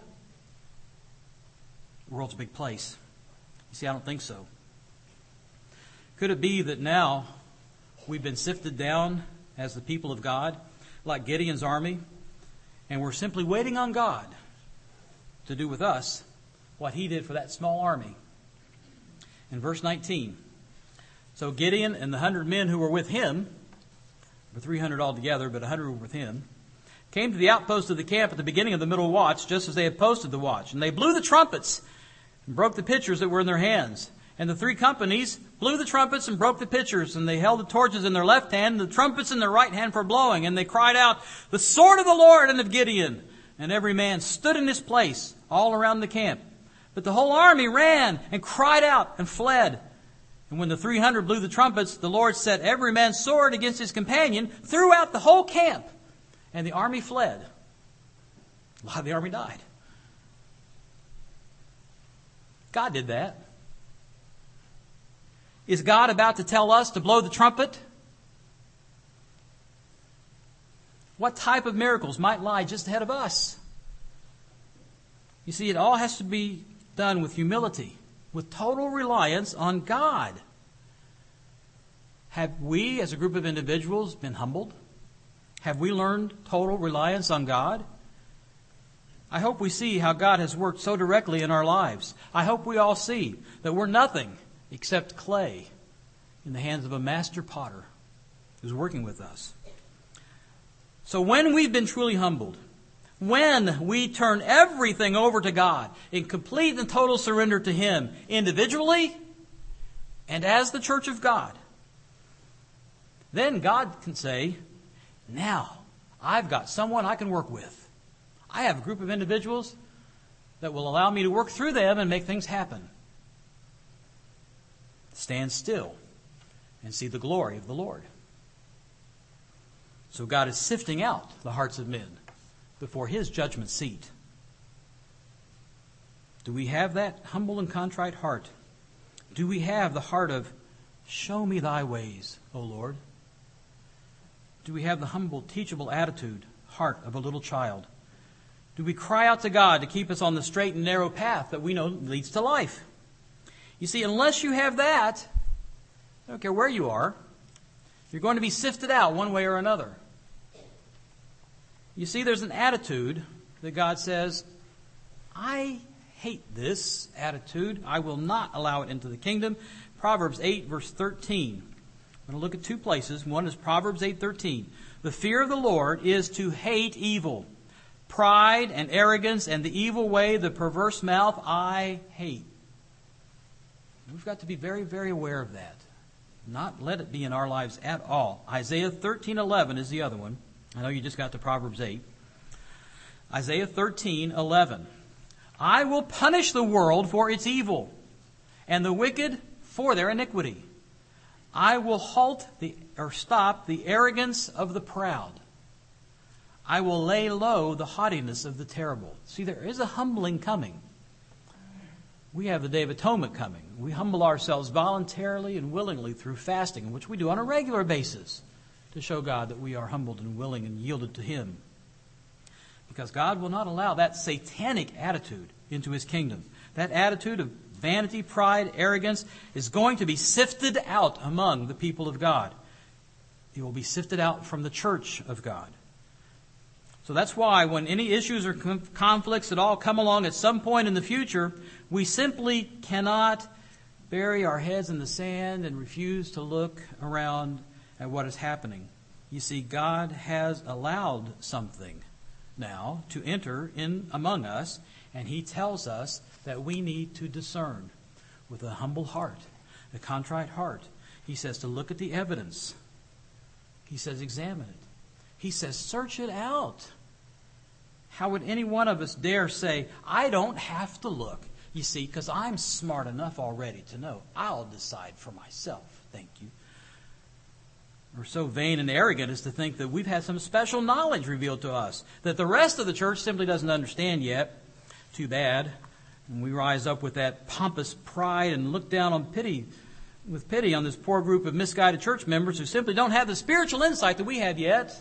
The world's a big place. You see, I don't think so. Could it be that now we've been sifted down as the people of God, like Gideon's army, and we're simply waiting on God to do with us what He did for that small army? In verse 19, so Gideon and the 100 men who were with him, or 300 altogether, but 100 were with him, came to the outpost of the camp at the beginning of the middle watch, just as they had posted the watch. And they blew the trumpets and broke the pitchers that were in their hands. And the 3 companies blew the trumpets and broke the pitchers. And they held the torches in their left hand, and the trumpets in their right hand for blowing. And they cried out, "The sword of the Lord and of Gideon!" And every man stood in his place all around the camp. But the whole army ran and cried out and fled. And when the 300 blew the trumpets, the Lord set every man's sword against his companion throughout the whole camp. And the army fled. A lot of the army died. God did that. Is God about to tell us to blow the trumpet? What type of miracles might lie just ahead of us? You see, it all has to be done with humility, with total reliance on God. Have we, as a group of individuals, been humbled? Have we learned total reliance on God? I hope we see how God has worked so directly in our lives. I hope we all see that we're nothing except clay in the hands of a master potter who's working with us. So when we've been truly humbled, when we turn everything over to God in complete and total surrender to Him, individually and as the church of God, then God can say, now I've got someone I can work with. I have a group of individuals that will allow me to work through them and make things happen. Stand still and see the glory of the Lord. So God is sifting out the hearts of men before His judgment seat. Do we have that humble and contrite heart? Do we have the heart of, show me thy ways, O Lord? Do we have the humble, teachable attitude, heart of a little child? Do we cry out to God to keep us on the straight and narrow path that we know leads to life? You see, unless you have that, I don't care where you are, you're going to be sifted out one way or another. You see, there's an attitude that God says, I hate this attitude. I will not allow it into the kingdom. Proverbs 8, verse 13. I'm going to look at 2 places. One is Proverbs 8:13. The fear of the Lord is to hate evil. Pride and arrogance and the evil way, the perverse mouth, I hate. We've got to be very, very aware of that. Not let it be in our lives at all. Isaiah 13:11 is the other one. I know you just got to Proverbs 8. Isaiah 13:11. I will punish the world for its evil, and the wicked for their iniquity. I will stop the arrogance of the proud. I will lay low the haughtiness of the terrible. See, there is a humbling coming. We have the Day of Atonement coming. We humble ourselves voluntarily and willingly through fasting, which we do on a regular basis, to show God that we are humbled and willing and yielded to Him. Because God will not allow that satanic attitude into His kingdom. That attitude of vanity, pride, arrogance is going to be sifted out among the people of God. It will be sifted out from the church of God. So that's why when any issues or conflicts at all come along at some point in the future, we simply cannot bury our heads in the sand and refuse to look around at what is happening. You see, God has allowed something now to enter in among us, and He tells us that we need to discern. with a humble heart, a contrite heart. He says to look at the evidence. He says examine it. He says search it out. How would any one of us dare say, I don't have to look? You see, because I'm smart enough already to know. I'll decide for myself. Thank you. We're so vain and arrogant as to think that we've had some special knowledge revealed to us that the rest of the church simply doesn't understand yet. Too bad. And we rise up with that pompous pride and look down on pity on this poor group of misguided church members who simply don't have the spiritual insight that we have yet.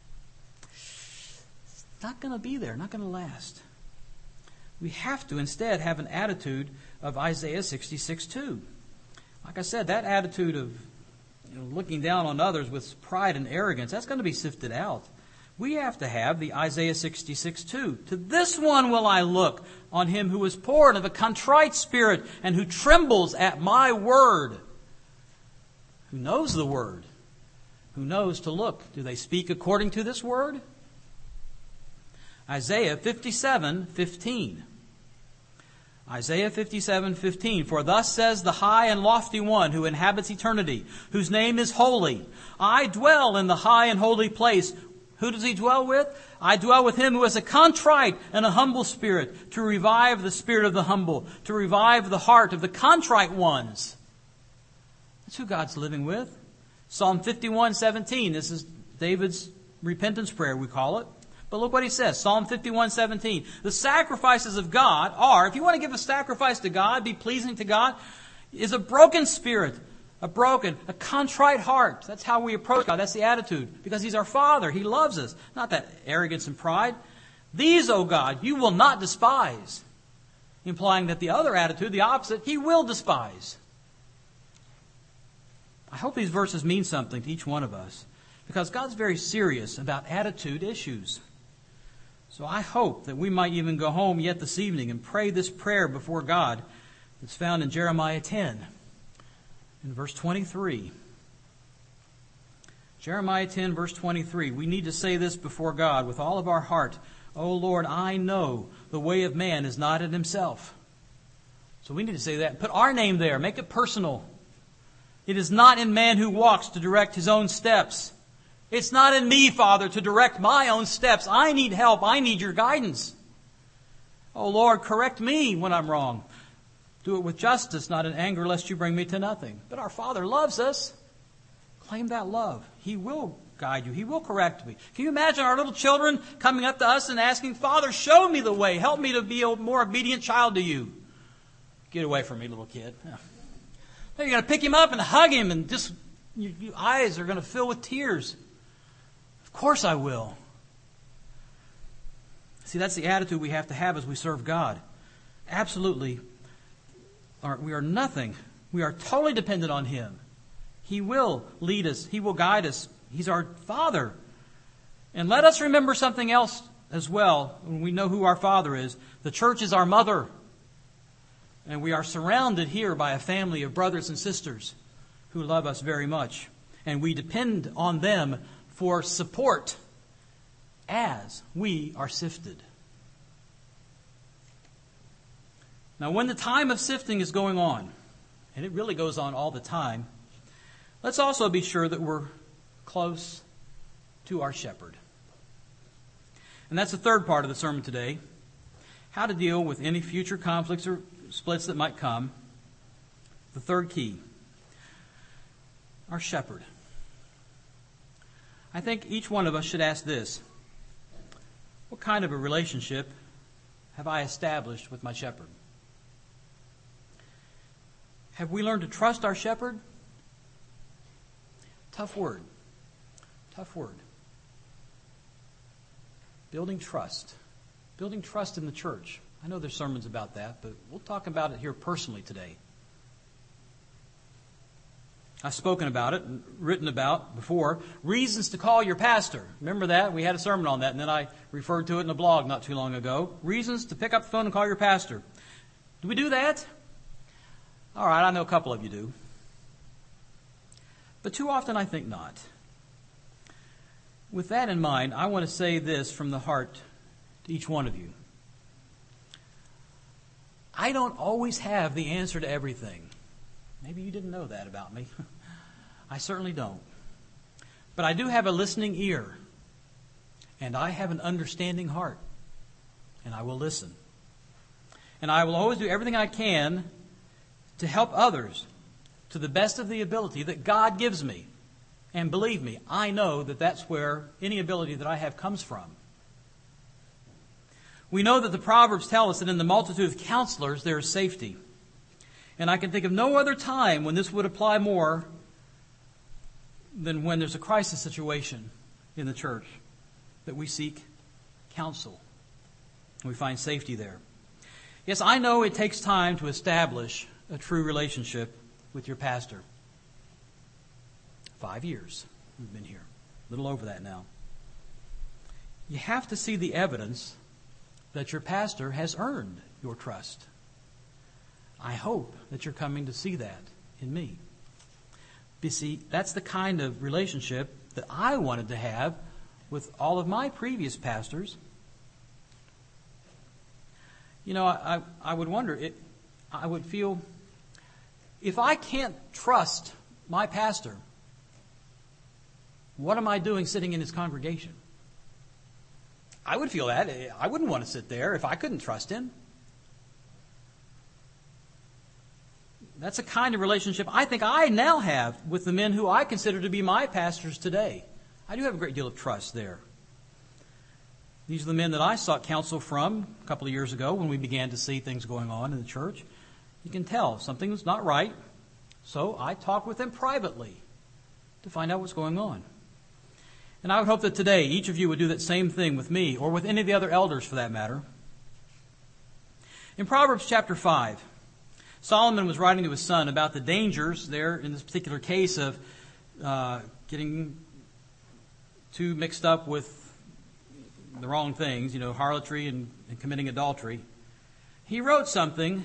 It's not going to be there, not going to last. We have to instead have an attitude of Isaiah 66:2. Like I said, that attitude of looking down on others with pride and arrogance, that's going to be sifted out. We have to have the Isaiah 66:2. To this one will I look, on him who is poor and of a contrite spirit, and who trembles at my word. Who knows the word? Who knows to look? Do they speak according to this word? Isaiah 57:15. Isaiah 57:15. For thus says the high and lofty one who inhabits eternity, whose name is holy. I dwell in the high and holy place. Who does he dwell with? I dwell with him who has a contrite and a humble spirit, to revive the spirit of the humble, to revive the heart of the contrite ones. That's who God's living with. Psalm 51:17. This is David's repentance prayer, we call it. But look what he says, Psalm 51:17. The sacrifices of God are, if you want to give a sacrifice to God, be pleasing to God, is a broken spirit, a contrite heart. That's how we approach God. That's the attitude. Because He's our Father. He loves us. Not that arrogance and pride. These, O God, you will not despise. Implying that the other attitude, the opposite, He will despise. I hope these verses mean something to each one of us. Because God's very serious about attitude issues. So I hope that we might even go home yet this evening and pray this prayer before God that's found in Jeremiah 10, in verse 23. Jeremiah 10, verse 23. We need to say this before God with all of our heart. O Lord, I know the way of man is not in himself. So we need to say that. Put our name there. Make it personal. It is not in man who walks to direct his own steps. It's not in me, Father, to direct my own steps. I need help. I need your guidance. Oh, Lord, correct me when I'm wrong. Do it with justice, not in anger, lest you bring me to nothing. But our Father loves us. Claim that love. He will guide you. He will correct me. Can you imagine our little children coming up to us and asking, Father, show me the way. Help me to be a more obedient child to you. Get away from me, little kid. Then you're going to pick him up and hug him and just your eyes are going to fill with tears. Of course I will. See, that's the attitude we have to have as we serve God. Absolutely. We are nothing. We are totally dependent on Him. He will lead us. He will guide us. He's our Father. And let us remember something else as well when we know who our Father is. The church is our mother. And we are surrounded here by a family of brothers and sisters who love us very much. And we depend on them for support as we are sifted. Now, when the time of sifting is going on, and it really goes on all the time, let's also be sure that we're close to our shepherd. And that's the third part of the sermon today. How to deal with any future conflicts or splits that might come. The third key. Our shepherd. I think each one of us should ask this. What kind of a relationship have I established with my shepherd? Have we learned to trust our shepherd? Tough word. Tough word. Building trust. Building trust in the church. I know there's sermons about that, but we'll talk about it here personally today. I've spoken about it and written about before. Reasons to call your pastor. Remember that? We had a sermon on that, and then I referred to it in a blog not too long ago. Reasons to pick up the phone and call your pastor. Do we do that? All right, I know a couple of you do. But too often I think not. With that in mind, I want to say this from the heart to each one of you. I don't always have the answer to everything. Maybe you didn't know that about me. I certainly don't. But I do have a listening ear. And I have an understanding heart. And I will listen. And I will always do everything I can to help others to the best of the ability that God gives me. And believe me, I know that that's where any ability that I have comes from. We know that the Proverbs tell us that in the multitude of counselors there is safety. And I can think of no other time when this would apply more than when there's a crisis situation in the church, that we seek counsel. And we find safety there. Yes, I know it takes time to establish a true relationship with your pastor. 5 years we've been here. A little over that now. You have to see the evidence that your pastor has earned your trust. I hope that you're coming to see that in me. You see, that's the kind of relationship that I wanted to have with all of my previous pastors. You know, I would wonder, I would feel, if I can't trust my pastor, what am I doing sitting in his congregation? I would feel that. I wouldn't want to sit there if I couldn't trust him. That's a kind of relationship I think I now have with the men who I consider to be my pastors today. I do have a great deal of trust there. These are the men that I sought counsel from a couple of years ago when we began to see things going on in the church. You can tell something was not right, so I talked with them privately to find out what's going on. And I would hope that today each of you would do that same thing with me, or with any of the other elders for that matter. In Proverbs chapter 5, Solomon was writing to his son about the dangers there in this particular case of getting too mixed up with the wrong things, harlotry and committing adultery. He wrote something,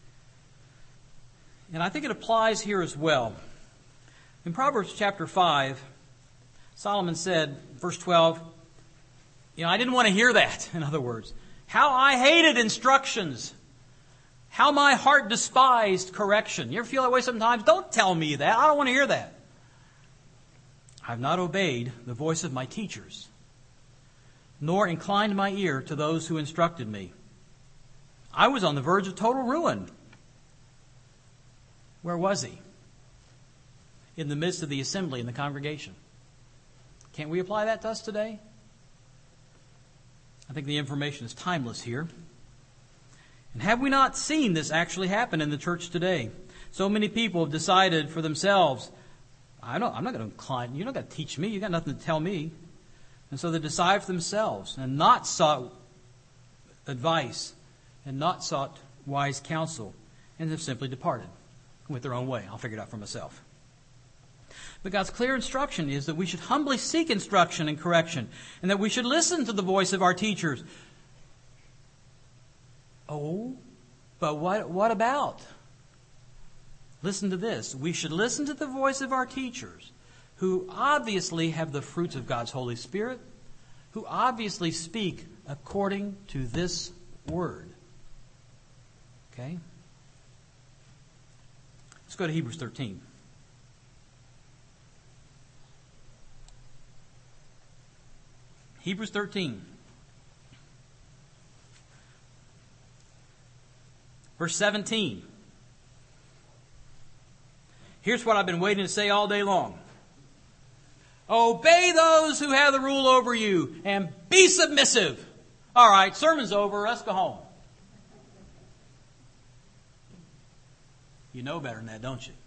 and I think it applies here as well. In Proverbs chapter 5, Solomon said, verse 12, I didn't want to hear that, in other words. How I hated instructions. How my heart despised correction. You ever feel that way sometimes? Don't tell me that. I don't want to hear that. I have not obeyed the voice of my teachers, nor inclined my ear to those who instructed me. I was on the verge of total ruin. Where was he? In the midst of the assembly, in the congregation. Can't we apply that to us today? I think the information is timeless here. And have we not seen this actually happen in the church today? So many people have decided for themselves, I'm not going to incline, you're not going to teach me, you've got nothing to tell me. And so they decide for themselves and not sought advice and not sought wise counsel and have simply departed with their own way. I'll figure it out for myself. But God's clear instruction is that we should humbly seek instruction and correction, and that we should listen to the voice of our teachers. Oh, but what about? Listen to this. We should listen to the voice of our teachers, who obviously have the fruits of God's Holy Spirit, who obviously speak according to this word. Okay? Let's go to Hebrews 13. Hebrews 13. Verse 17. Here's what I've been waiting to say all day long. Obey those who have the rule over you and be submissive. All right, sermon's over. Let's go home. You know better than that, don't you?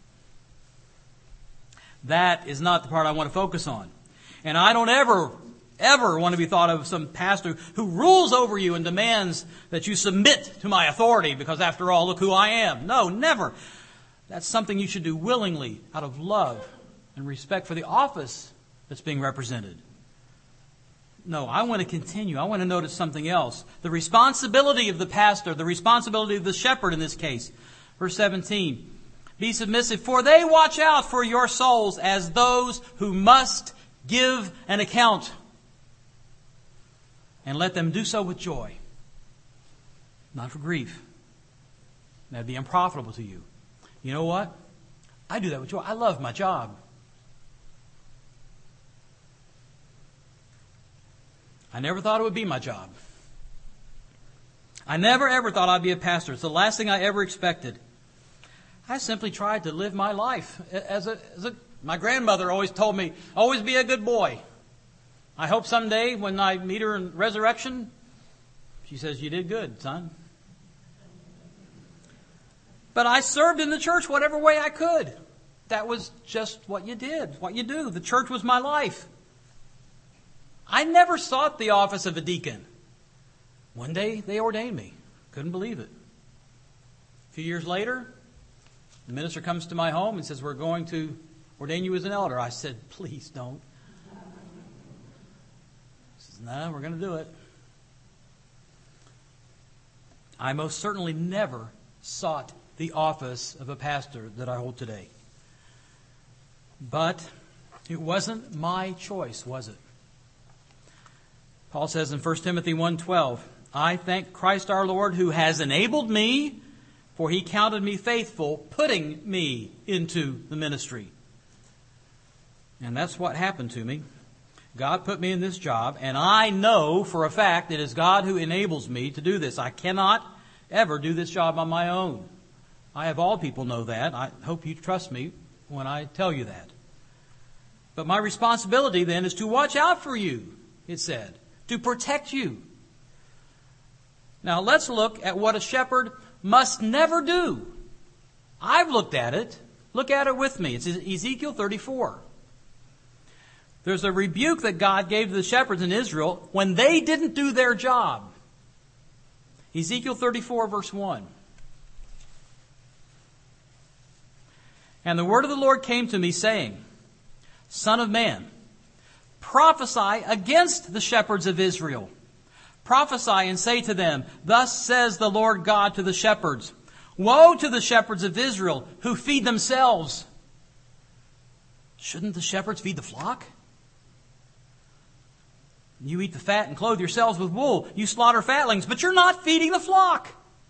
That is not the part I want to focus on. And I don't ever want to be thought of as some pastor who rules over you and demands that you submit to my authority because, after all, look who I am. No, never. That's something you should do willingly out of love and respect for the office that's being represented. No, I want to continue. I want to notice something else. The responsibility of the pastor, the responsibility of the shepherd in this case. Verse 17. Be submissive, for they watch out for your souls as those who must give an account. And let them do so with joy, not for grief, That'd be unprofitable to you. You know what? I do that with joy. I love my job. I never thought it would be my job. I never ever thought I'd be a pastor. It's the last thing I ever expected. I simply tried to live my life. My grandmother always told me, always be a good boy. I hope someday when I meet her in resurrection, she says, you did good, son. But I served in the church whatever way I could. That was just what you did, what you do. The church was my life. I never sought the office of a deacon. One day they ordained me. Couldn't believe it. A few years later, the minister comes to my home and says, we're going to ordain you as an elder. I said, please don't. He says, no, we're going to do it. I most certainly never sought the office of a pastor that I hold today. But it wasn't my choice, was it? Paul says in 1 Timothy 1:12, I thank Christ our Lord who has enabled me, for he counted me faithful, putting me into the ministry. And that's what happened to me. God put me in this job, and I know for a fact it is God who enables me to do this. I cannot ever do this job on my own. I have all people know that. I hope you trust me when I tell you that. But my responsibility then is to watch out for you, it said, to protect you. Now let's look at what a shepherd must never do. I've looked at it. Look at it with me. It's Ezekiel 34. There's a rebuke that God gave to the shepherds in Israel when they didn't do their job. Ezekiel 34 verse 1. And the word of the Lord came to me saying, Son of man, prophesy against the shepherds of Israel. Prophesy and say to them, Thus says the Lord God to the shepherds, Woe to the shepherds of Israel who feed themselves. Shouldn't the shepherds feed the flock? You eat the fat and clothe yourselves with wool. You slaughter fatlings, but you're not feeding the flock.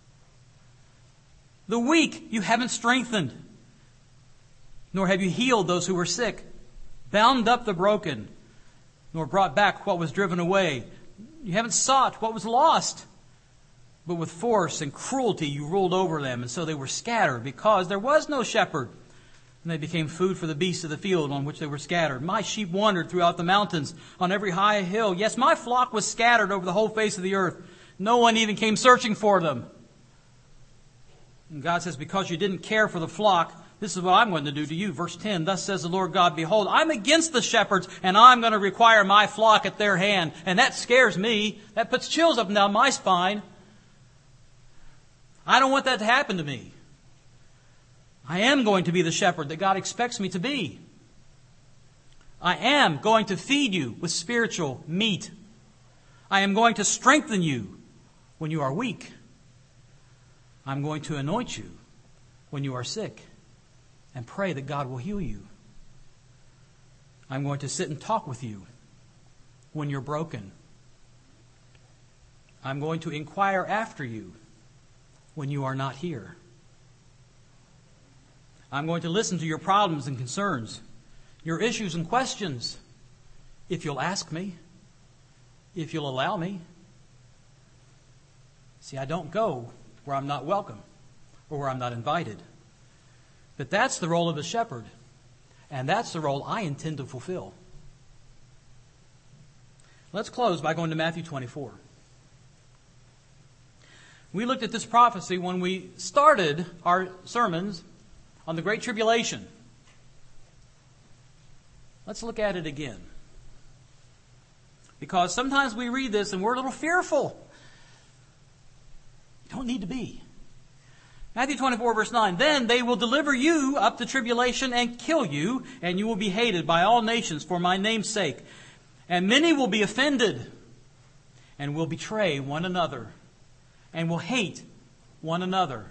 The weak you haven't strengthened, nor have you healed those who were sick, bound up the broken, nor brought back what was driven away. You haven't sought what was lost, but with force and cruelty you ruled over them, and so they were scattered because there was no shepherd. And they became food for the beasts of the field on which they were scattered. My sheep wandered throughout the mountains on every high hill. Yes, my flock was scattered over the whole face of the earth. No one even came searching for them. And God says, because you didn't care for the flock, this is what I'm going to do to you. Verse 10, Thus says the Lord God, Behold, I'm against the shepherds, and I'm going to require my flock at their hand. And that scares me. That puts chills up and down my spine. I don't want that to happen to me. I am going to be the shepherd that God expects me to be. I am going to feed you with spiritual meat. I am going to strengthen you when you are weak. I'm going to anoint you when you are sick and pray that God will heal you. I'm going to sit and talk with you when you're broken. I'm going to inquire after you when you are not here. I'm going to listen to your problems and concerns, your issues and questions, if you'll ask me, if you'll allow me. See, I don't go where I'm not welcome or where I'm not invited. But that's the role of a shepherd, and that's the role I intend to fulfill. Let's close by going to Matthew 24. We looked at this prophecy when we started our sermons on the Great Tribulation. Let's look at it again. Because sometimes we read this and we're a little fearful. You don't need to be. Matthew 24 verse 9, Then they will deliver you up to tribulation and kill you, and you will be hated by all nations for my name's sake. And many will be offended and will betray one another and will hate one another.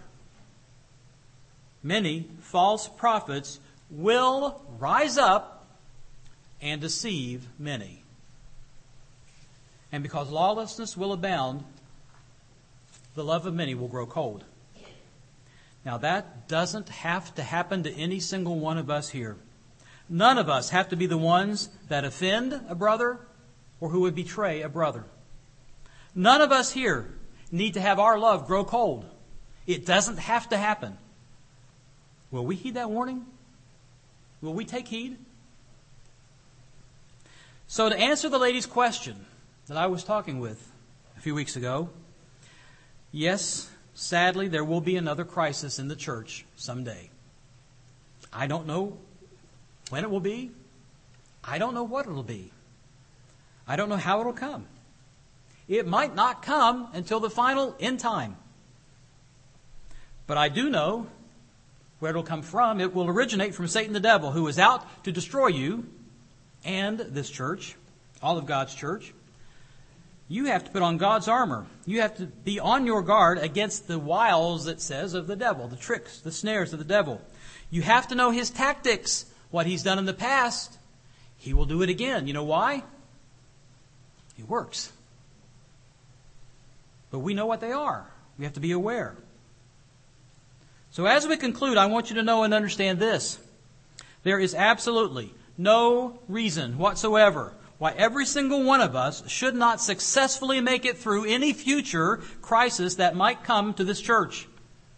Many false prophets will rise up and deceive many. And because lawlessness will abound, the love of many will grow cold. Now that doesn't have to happen to any single one of us here. None of us have to be the ones that offend a brother or who would betray a brother. None of us here need to have our love grow cold. It doesn't have to happen. Will we heed that warning? Will we take heed? So to answer the lady's question that I was talking with a few weeks ago, yes, sadly, there will be another crisis in the church someday. I don't know when it will be. I don't know what it will be. I don't know how it will come. It might not come until the final end time. But I do know where it will come from. It will originate from Satan the devil, who is out to destroy you and this church, all of God's church. You have to put on God's armor. You have to be on your guard against the wiles, it says, of the devil, the tricks, the snares of the devil. You have to know his tactics, what he's done in the past. He will do it again. You know why? It works. But we know what they are. We have to be aware. So as we conclude, I want you to know and understand this. There is absolutely no reason whatsoever why every single one of us should not successfully make it through any future crisis that might come to this church.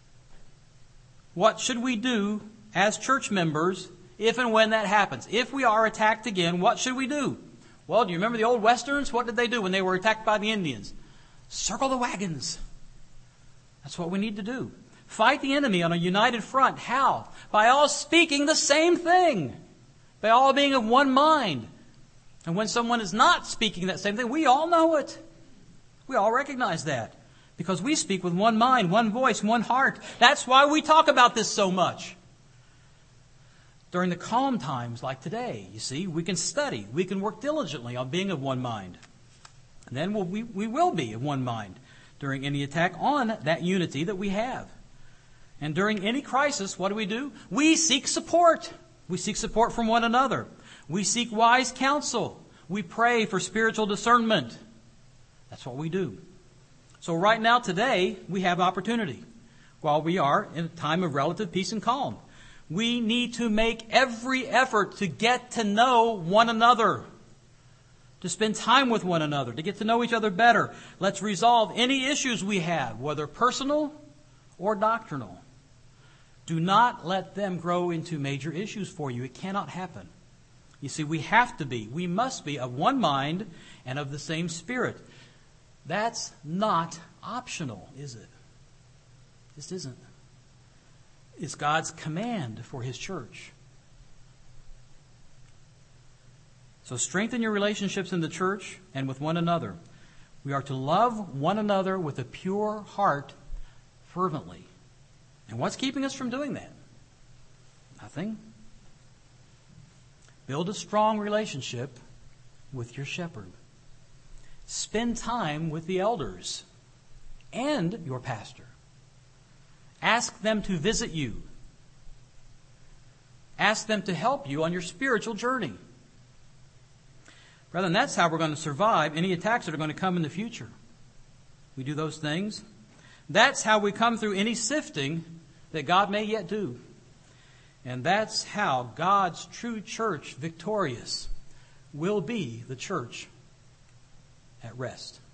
What should we do as church members if and when that happens? If we are attacked again, what should we do? Well, do you remember the old Westerns? What did they do when they were attacked by the Indians? Circle the wagons. That's what we need to do. Fight the enemy on a united front. How? By all speaking the same thing. By all being of one mind. And when someone is not speaking that same thing, we all know it. We all recognize that. Because we speak with one mind, one voice, one heart. That's why we talk about this so much. During the calm times like today, you see, we can study. We can work diligently on being of one mind. And then we will be of one mind during any attack on that unity that we have. And during any crisis, what do? We seek support. We seek support from one another. We seek wise counsel. We pray for spiritual discernment. That's what we do. So right now, today, we have opportunity. While we are in a time of relative peace and calm, we need to make every effort to get to know one another, to spend time with one another, to get to know each other better. Let's resolve any issues we have, whether personal or doctrinal. Do not let them grow into major issues for you. It cannot happen. You see, we must be of one mind and of the same spirit. That's not optional, is it? This isn't. It's God's command for His church. So strengthen your relationships in the church and with one another. We are to love one another with a pure heart fervently. And what's keeping us from doing that? Nothing. Build a strong relationship with your shepherd. Spend time with the elders and your pastor. Ask them to visit you. Ask them to help you on your spiritual journey. Brethren, that's how we're going to survive any attacks that are going to come in the future. We do those things. That's how we come through any sifting that God may yet do. And that's how God's true church, victorious, will be the church at rest.